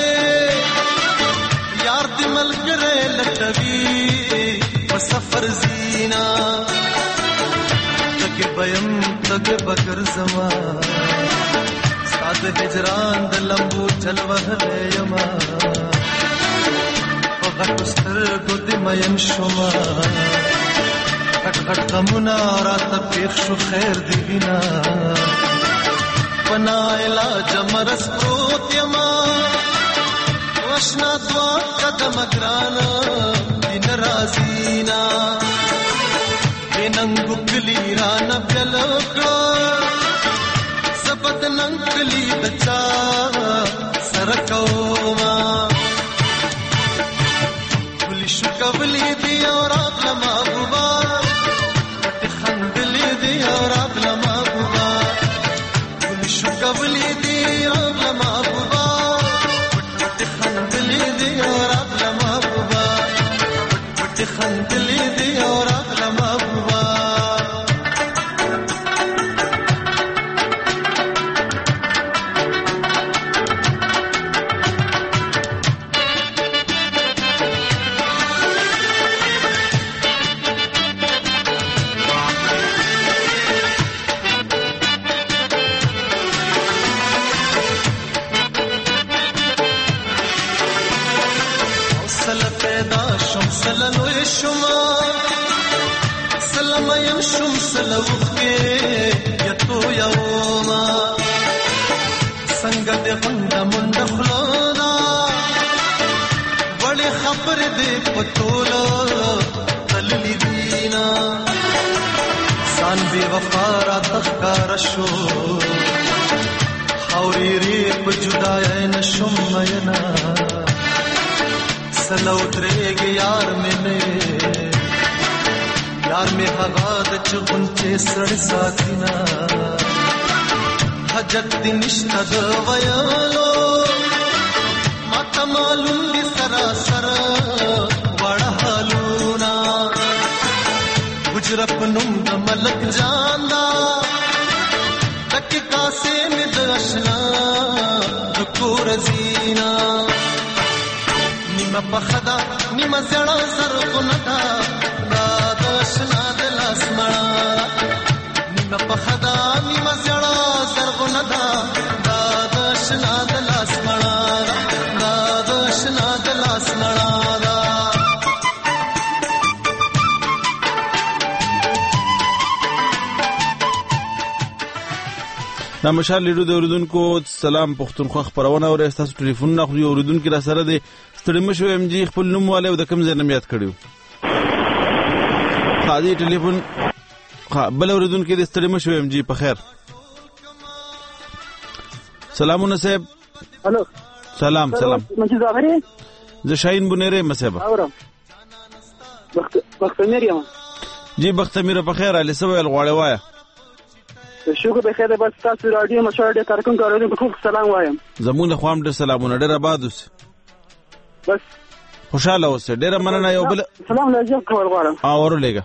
یار دې ملګری لټوي په سفر زینا تک بیم تک بکر زما سات هجران د لمبو چلوه یما غټستر ګد مېن شوما غټ غمونه راته پیښ شو خیر دی وینا پنا علاج مرس پروت یما وشنا دوا قدم ګران دین رازینا ننګ کلی را نه بلکړه سبد ننګ کلی بچا سرکوما قبلی دی اور اغلا محبوبا خندلی دی اور اغلا محبوبا شو قبلی دی اغلا محبوبا خندلی دی اور اغلا محبوبا خندلی دی اور اغلا محبوبا شو خوري ری په جدای نشم مینا سلو درېږي یار مې هغه د چغون چې سړ ساتینا حجت دې نشته د ویالو ماته معلوم دي سراسر وړه حالونا گجر پنوم د ملک جاندا کاسے میں درشنا دکور زینا نیمه پخدا نیمه زړه زرغوندا دادشنا دل اسمنا نیمه پخدا نیمه زړه زرغوندا دادشنا دل اسمنا دادشنا دل اسمنا دا مشال لیډو د اوریدونکو سلام پښتونخوا خبرونه او تاسو ټلیفون نه خو اوریدونکو را سره د ستړي مشو ام جی خپل نوم والے د کوم ځای نه یاد کړیو خاطی ټلیفون بل اوریدونکو د ستړي مشو ام جی په خیر سلامونه صاحب الو سلام منځ ظاهري ز شاهین بنيره مصیبه اورم بختمیر یم جی بختمیر په خیر علي سوال غواړی وای شکر به خیر بس تاسو رادیو مشاهده کارکون کارونه په خپل سلام وایم زمون له خوام ډیر سلامونه ډیر آباد اوس بس خوشاله اوس ډیر مننه یو بل سلام لږه کول غواړم اورو لګه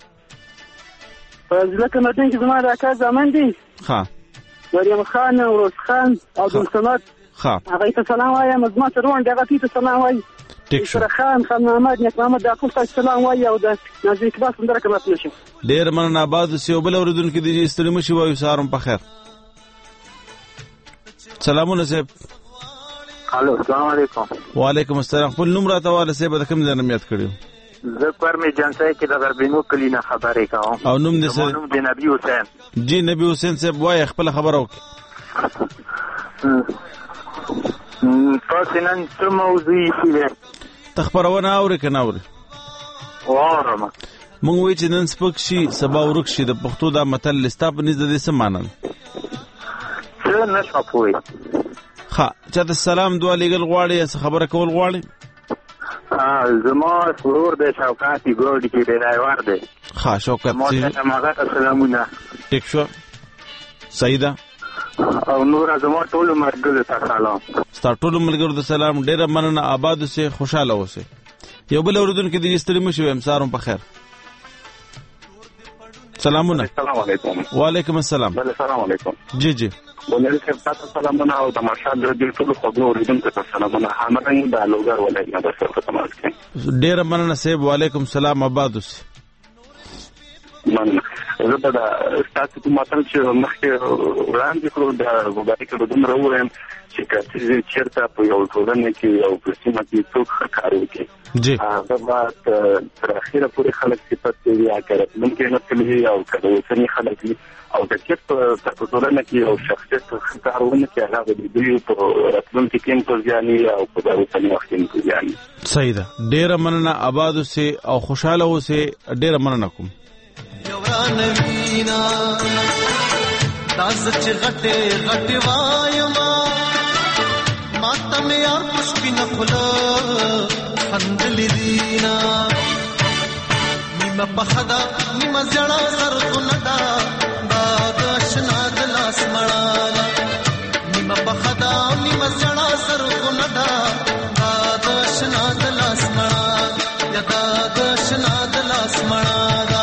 ځکه مدین کې زما راکا زمان دي ها مریم خان او روز خان او عبدالصمد هغه ته سلام وایم زما ترون دغه ته سلام وایم ټیک شو خان محمد نیک محمد د اکو سلام وایم او د نازي اقبال سندره کړه نشي ډیر مننه آباد سیو بل اوردونکو دي ستړي مشي وایو سارم په خیر سلامونه صاحب الو السلام علیکم وعلیکم السلام خپل نوم راته واله صاحب د کوم ځای نه یاد کړیو زه پرمې جنسای کې د غربینو کلینا خبرې کوم او نوم دې څه نوم دې نبی حسین جی نبی حسین صاحب وای خپل خبره وکړه تاسو نن څه موضوع یې تخبرونه اوري کنه اوري وارم مونږ وی چې نن سپک شي سبا ورک شي د پښتو دا متل لستا په نږدې دې څه مانل څه نشو پوي ها چې د سلام دعا لګل غواړي څه خبره کول غواړي زما سرور د شوکات ګوډ کې د رايوار دی ها شوکات چې ماګه سلامونه ټیک شو سیدا او نور زما ټول مرګ ته سلام ستاسو ټول مرګ ته سلام ډیر مننه آباد اوسه خوشاله اوسه یو بل اوردونکو دي ستړي مشو هم سارم په خیر سلامونه السلام علیکم وعلیکم السلام السلام علیکم جی جی ولې چې تاسو سلامونه او د مارشال د ټول خبرو اوریدونکو ته سلامونه همغه د لوګر ولایت نه درته تماس کوي ډیر مننه صاحب وعلیکم السلام آباد اوسه زه په تاسو ته ماته چې مخکې وړاندې کړو د وګړي کې دومره ووایم چې کله چیرته په یو ټولنه کې یو قسمه کې څوک کار کوي هغه بعد تر اخره پورې خلک صفات کوي اګر ممکن نه کوي او کله وسنی خلک او د چیرته په ټولنه کې یو شخصیت کارونه کوي هغه د دې په راتلونکي کې په ځاني او په وسنی وخت کې ځاني صحیح ده ډیر مننه آباد اوسه او خوشاله اوسه ډیر مننه کوم نوینا داس چې غټه غټه وایما ماتم یار مشکین خلا خندل دینا نیمه پخدا نیمه زړه سر غندا باد شنا د لاس مړالا نیمه پخدا نیمه زړه سر غندا باد شنا د لاس مړالا یدا د شنا د لاس مړالا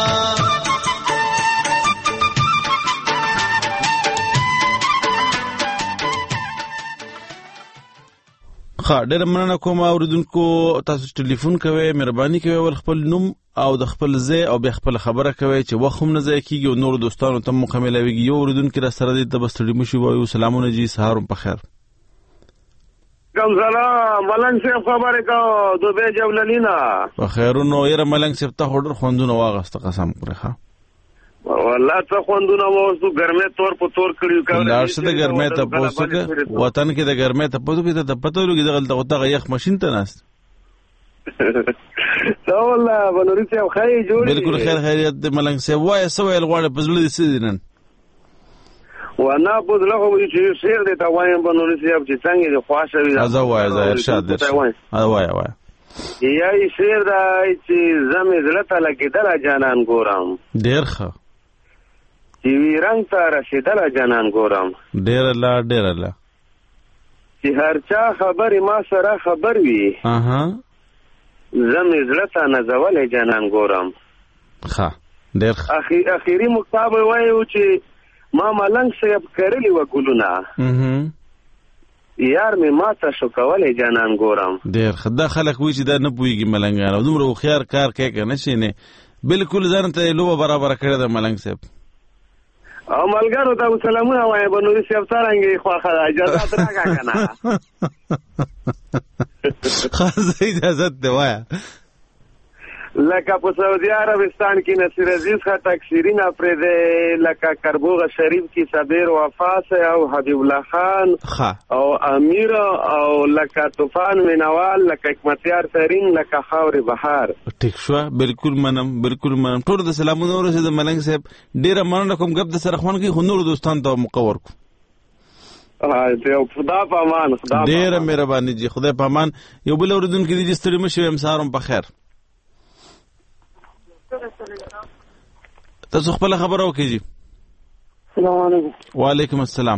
ډېر مننه کوم اوریدونکو تاسو ټلیفون کوئ مهرباني کوئ ول خپل نوم او د خپل ځای او به خپل خبره کوي چې وخت هم نه ځای کیږي او نور دوستانو ته مکملويږي یو اوریدونکو را سره دې تبستړي مشي وایو سلامونه جی سهار په خیر کوم سلام ملنګ صاحب خبره کو دوبه جوللینا په خیرونو یره ملنګ صاحب ته هډر خوندونه واغسته قسم کړه والله ته خوندونه مو څو ګرمه تور په تور کړیو کاوه لا څه د ګرمه ته پوسوکه وطن کې د ګرمه ته پوسوکه ته پته لګي دغه ته یخ ماشين ته ناست څو والله بنوري صاحب خیر جوړ بالکل خیریت د ملنګ صاحب وای سوال غواړي پزړه دي سیدنن وانا په دغه خو چې شیر دې تا وایم بنوري صاحب چې څنګه دې خواشه وي ازا وای ازا ارشاد دې وای یا شیر دا چې زمې زړه ته لګیدل جانان ګورم ډیر ښه چې ویرنګ ته رسیدل جانان ګورم ډیر الله چې هر چا خبرې ما سره خبر وي زمې زړه ته نزول جانان ګورم ښه ډیر اخیری مکتاب وایو چې ما ملنګ صاحب کړلی و ګلونه یار می ماته شو کولای جانان ګورم ډیر خدا خلک وی چې دا نه پويږي ملنګان او دومره خيار کار کوي کنه شي نه بالکل ځان ته لوبه برابر کړی د ملنګ صاحب او ملګرو ته سلامونه وایي بنوري صاحب څنګه خواخه اجازه راکا کنه خاصه اجازه دی وایي لکه په سعودي عربستان کې نصیر عزیز خا تکثیرین افریده لکه کربوغ شریف کې صابر وفاس او حبیب الله خان او امیر او لکه طوفان منوال لکه حکمتیار سرین لکه خاور بهار ټیک شو بالکل منم ټول د سلامونو ورسې د ملنګ صاحب ډیر مننه کوم غب د سرخوان کې هنور دوستان ته مقور کو خدا پامان ډیر مهرباني جی خدای پامان یو بل اوردون کې دي ستړي مشه هم سهارم په خیر تاسو خپل خبرو کې جی السلام علیکم وعلیکم السلام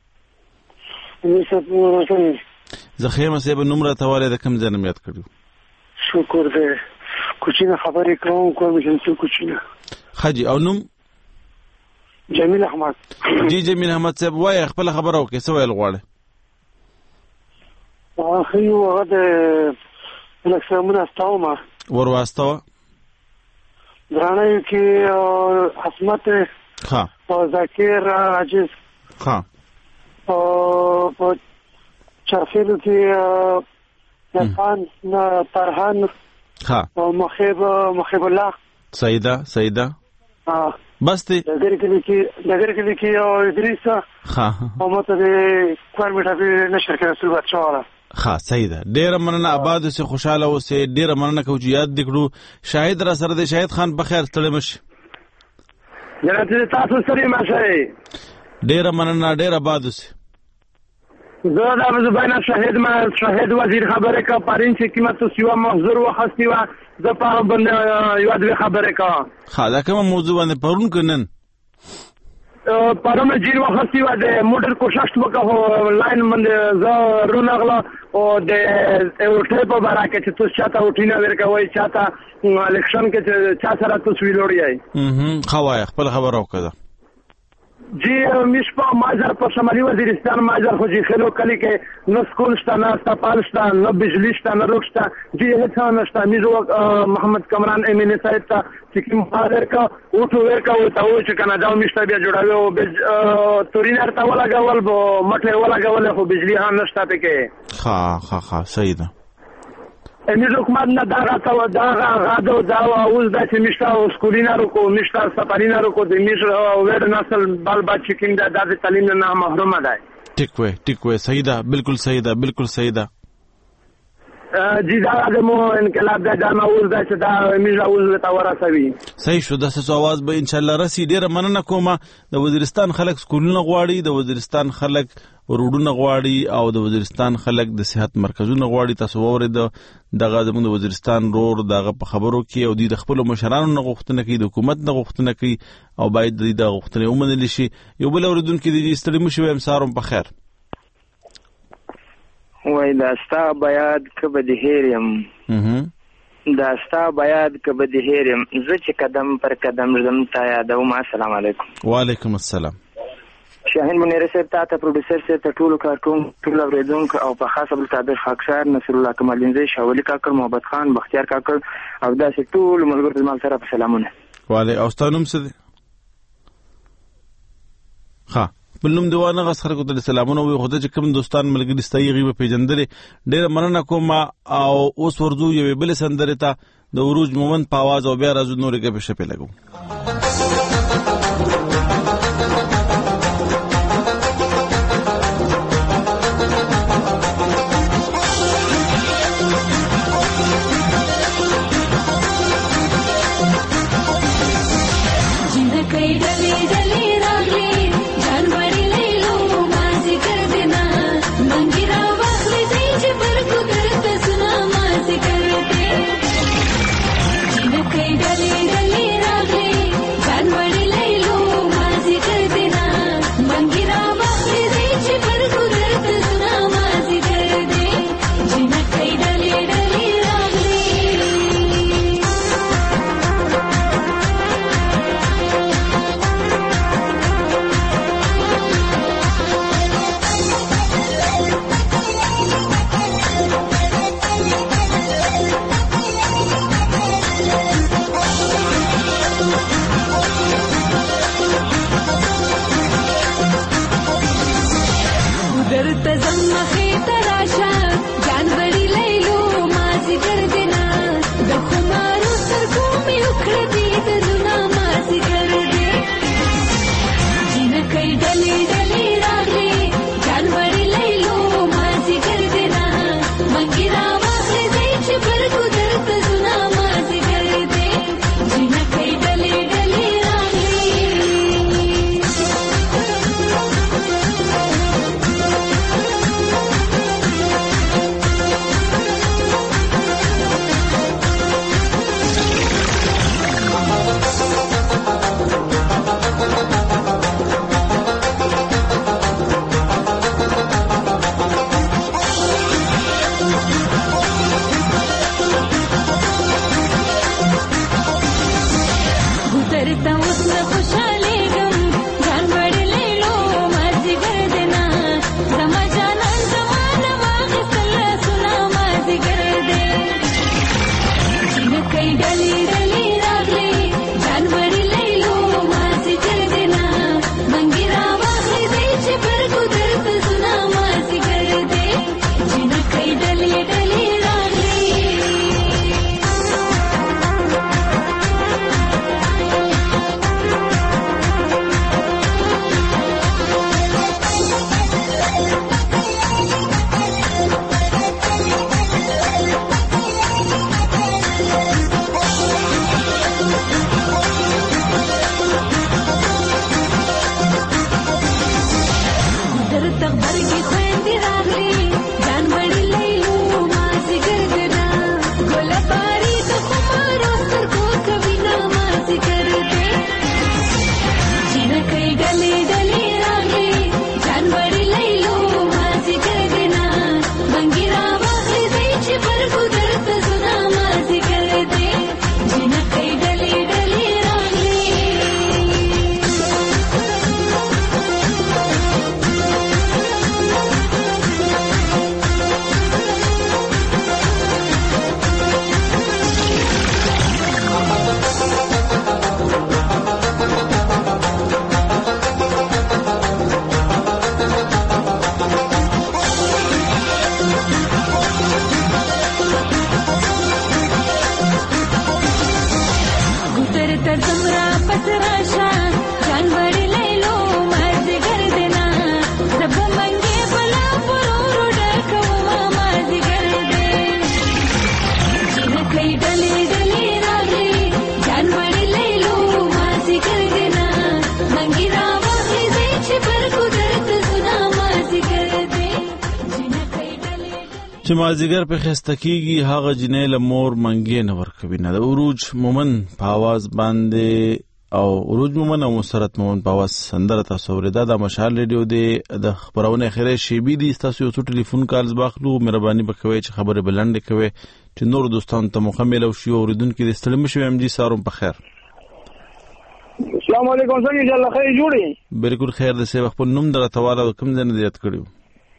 زخیمه صاحب نمبر ته والے د کم ځنم یاد کړو شکر دې کوچینه خبرې کوم چې کوچینه حاجی او نوم جمیل احمد جی جمیل احمد صاحب وای خپل خبرو کې څه ویل غواړي یو هغه د لکسمونه استاو ما ور واستاو درانه کې حسمت ها او ذکر عاجز ها او چافیلو کې نفان فرحان ها او محب الله سیده بس دی دغه کې او ادریس ها او مته د کوارمیټا په نشر کې رسول بچاله ها سیده ډیر مننه آباد اوسه خوشاله اوسه ډیر مننه کوم چې یاد دکړو شاهد را سره د شاهد خان بخیر تړل مش جنات تاسو سره ماشه ډیر مننه ډیر آباد اوسه زه دا زباینه شاهد وزیر خبره کا پارین چې قیمت سیوا محضور وخستی وا زه په باندې یو د خبره کا ها دا کوم موضوع باندې پرون کنن پرم جیر وخستی وا د موټر کوشش وکړو لاین باندې زه رونغلا او د اورټه په برکه چې تاسو چاته وټینا ورکوي چاته الیکشن کې چا سره تاسو ویلوړی خوای خپل خبر وکړه جی مشپا ماجر په شمالي وزیرستان ماجر خو جی خلو کلی کې نو سکول شته نه سپال شته نو بجلی شته نه روښ شته جی هیڅ نه شته میزو محمد کمران امین صاحب ته چې کوم حاضر کا اوټو ورکا او ته چې کنه دا مشته بیا جوړاوي او تورینر تا ولا غول بو مټه ولا غول خو بجلی هم نشته پکې ها صحیح ده امیر حکومت نه دا غاټو دا اوس د چې مشته سکولینارو کو مشته سپارینارو کو د مشر ور نسل بال بچی کیند د تعلیم نه محروم ده ټیک وې صحیح ده بالکل صحیح ده جی دا د مو انقلاب د اوس د چې دا مشر اوس ته ورسوي صحیح شو د سس आवाज به ان شاء الله رسی ډیر مننه کومه د وزیرستان خلک سکولونه غواړي د وزیرستان خلک روډونه غواړي او د وزیرستان خلک د صحت مرکزونه غواړي تاسو وره دغه د وزیرستان رور دغه په خبرو کې او د خپل مشرانو نه غوښتنه کوي د حکومت نه غوښتنه کوي او باید د غوښتنې ومنل شي یو بل اوریدونکو د استړي مشو هم سارم په خیر وای دا ستا بیاد کبه د هیریم زه چې قدم پر قدم زم تا یادوم السلام علیکم وعلیکم السلام شاهین منیر صاحب ته پروډوسر صاحب ته ټول کارکون ټول اوریدونکو او په خاصه بل صادق خاکسار نصر الله کمالینزی شاولی کاکر محمد خان بختیار کاکر او داسې ټول ملګرو مال سره په سلامونه وعلی او ستانم سره ها بلنوم دیوانه غس خلکو ته سلامونه وي خدای چې کوم دوستان ملګری ستایي غیبه پیجندل ډیر مننه کوم او اوس ورځو یو بل سندره ته د وروج مومن په आवाज او بیا راځو نورې کې په شپه لګو डले डले राधे درته زنا مازدیګر دی جنکۍ ډلې ډلې راغلي چې مازدیګر په خسته کیږي هغه جنې له مور منګې نه ورکوي نه. د عروج مومن په آواز باندې او عروج مومن او مسرت مومن په آواز سندره تاسو اورېده. د مشال ریډیو د خبرونه خیره شیبي دي. تاسو یو څو ټلیفون کالز باخلو، مهرباني وکوئ چې خبره بلند کوي چې نور دوستانو ته موقع ملو شي. اوریدونکو د ستړي مشو ام جی ساروم په خیر. السلام علیکم څنګه ان شاء الله خیر جوړي. بالکل خیر ده. سه خپل نوم درته والا کوم ځای نه یاد کړیو؟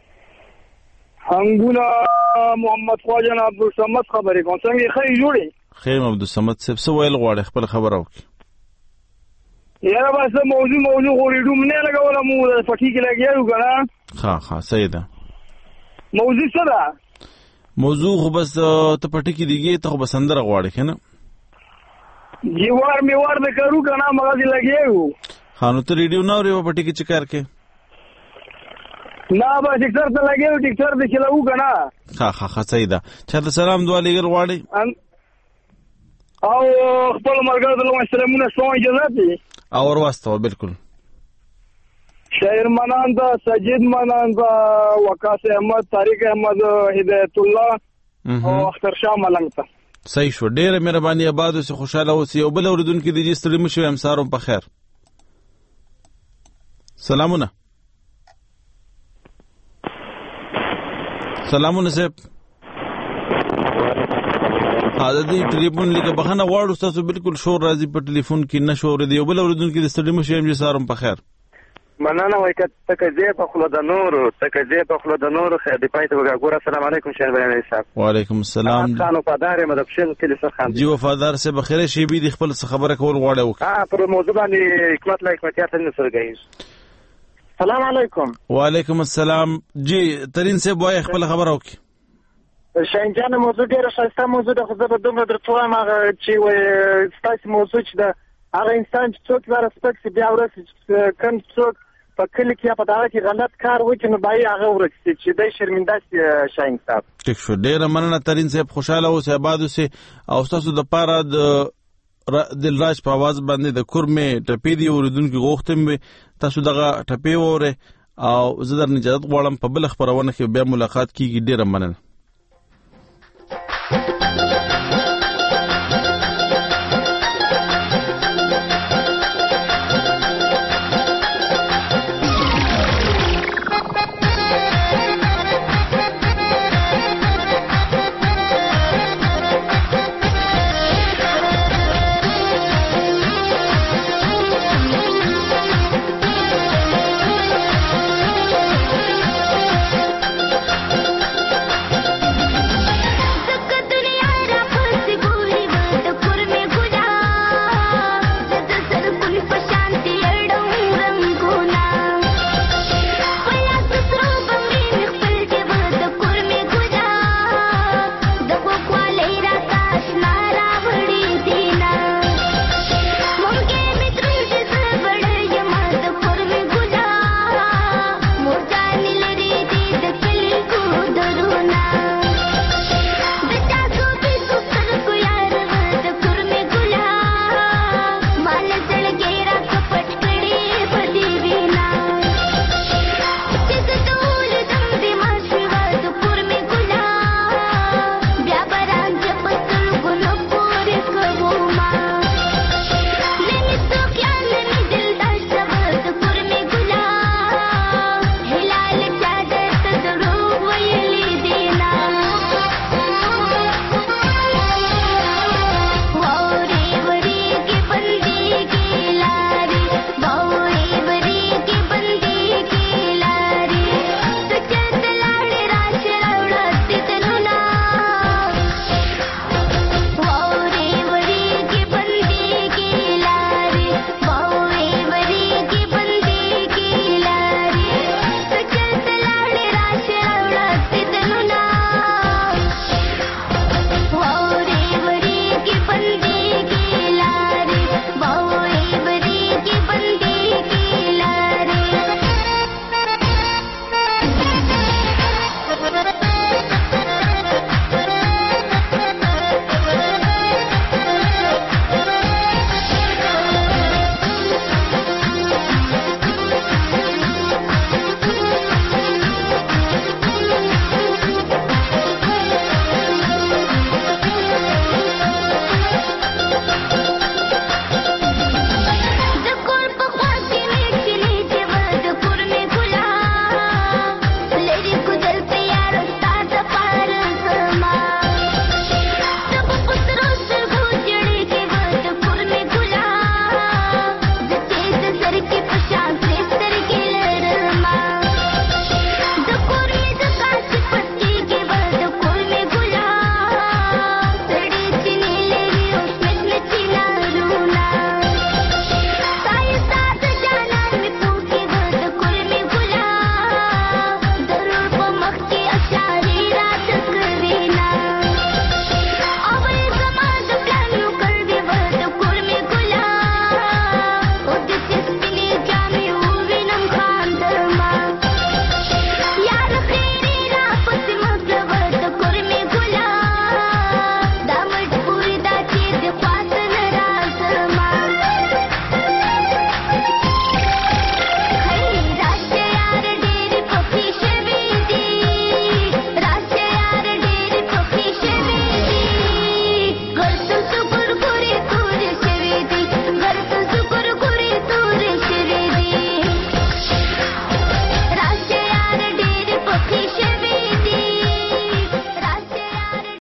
هنګولا محمد خواجه عبد الصمد خبرې کوم څنګه خیر جوړي. خیر عبد الصمد صاحب څه ویل غواړي خپل خبره وکړي؟ یاره بس موضوع غوړېدو نه لګوله مو پټی کې لګیاو کنه. ها صحیح ده. موضوع څه ده؟ موضوع خو بس ته پټی کې دیږي ته خو بس اندر غواړي کنه. جوار میوار د کارو کنه مغازي لګیاو. خانو ته ریډیو نه اوري په پټی کې چې کار کوي؟ نه با ډیکټر ته لګیاو ډیکټر دې چلاو کنه. ها صحیح ده. چاته سلام دعا لګل غواړي او خپل مرګ ته له سلامونه سو اجازه دي اور واسطه. بالکل شاعر منان دا سجید منان دا وقاص احمد طارق احمد هدایت الله او اختر شاه ملنګ ته صحیح شو. ډیره مهرباني. آباد اوسه، خوشاله اوسه. او بل اوریدونکو د دې ستړي مشو هم سارم په خیر. سلامونه صاحب. دې ټلیفون لیکه بخنه غواړو تاسو بالکل شور راځي په ټلیفون کې نه شور دی. بل اوریدونکو د ستړي مشو هم سارم په خیر. مننه وای کته کځه په خله د نور خیر دی پایته وګوره. السلام علیکم شهر بیان صاحب. وعلیکم السلام. خانو پادار مدب شین کلی سره خان جی وفادار سے بخیر شي بي د خپل خبره کول غواړو. پر موضوع باندې حکمت لا حکمتیات نه سرګایز. السلام علیکم. وعلیکم السلام. جی ترين سے بوای خپل خبره وکي. شاینجان موضوع ډیره ښایسته موضوع ده. خو زه به دومره درته وایم هغه چې وایي ستاسې موضوع چې ده هغه انسان چې څوک زره سپک سي بیا ورسي کوم څوک په کلي کې یا په دغه کې غلط کار وکړي نو باید هغه ورسي چې دی شرمنده سي. شاین صاحب ټیک شو. ډیره مننه ترين صاحب. خوشاله اوسئ، آباد اوسئ. او تاسو د پاره د دلراج په आवाज باندې د کورمه ټپې دی اوریدونکو غوښتم تاسو دغه ټپې وره او زه در اجازه غواړم په بل خبرونه کې بیا ملاقات کیږي. ډیره مننه.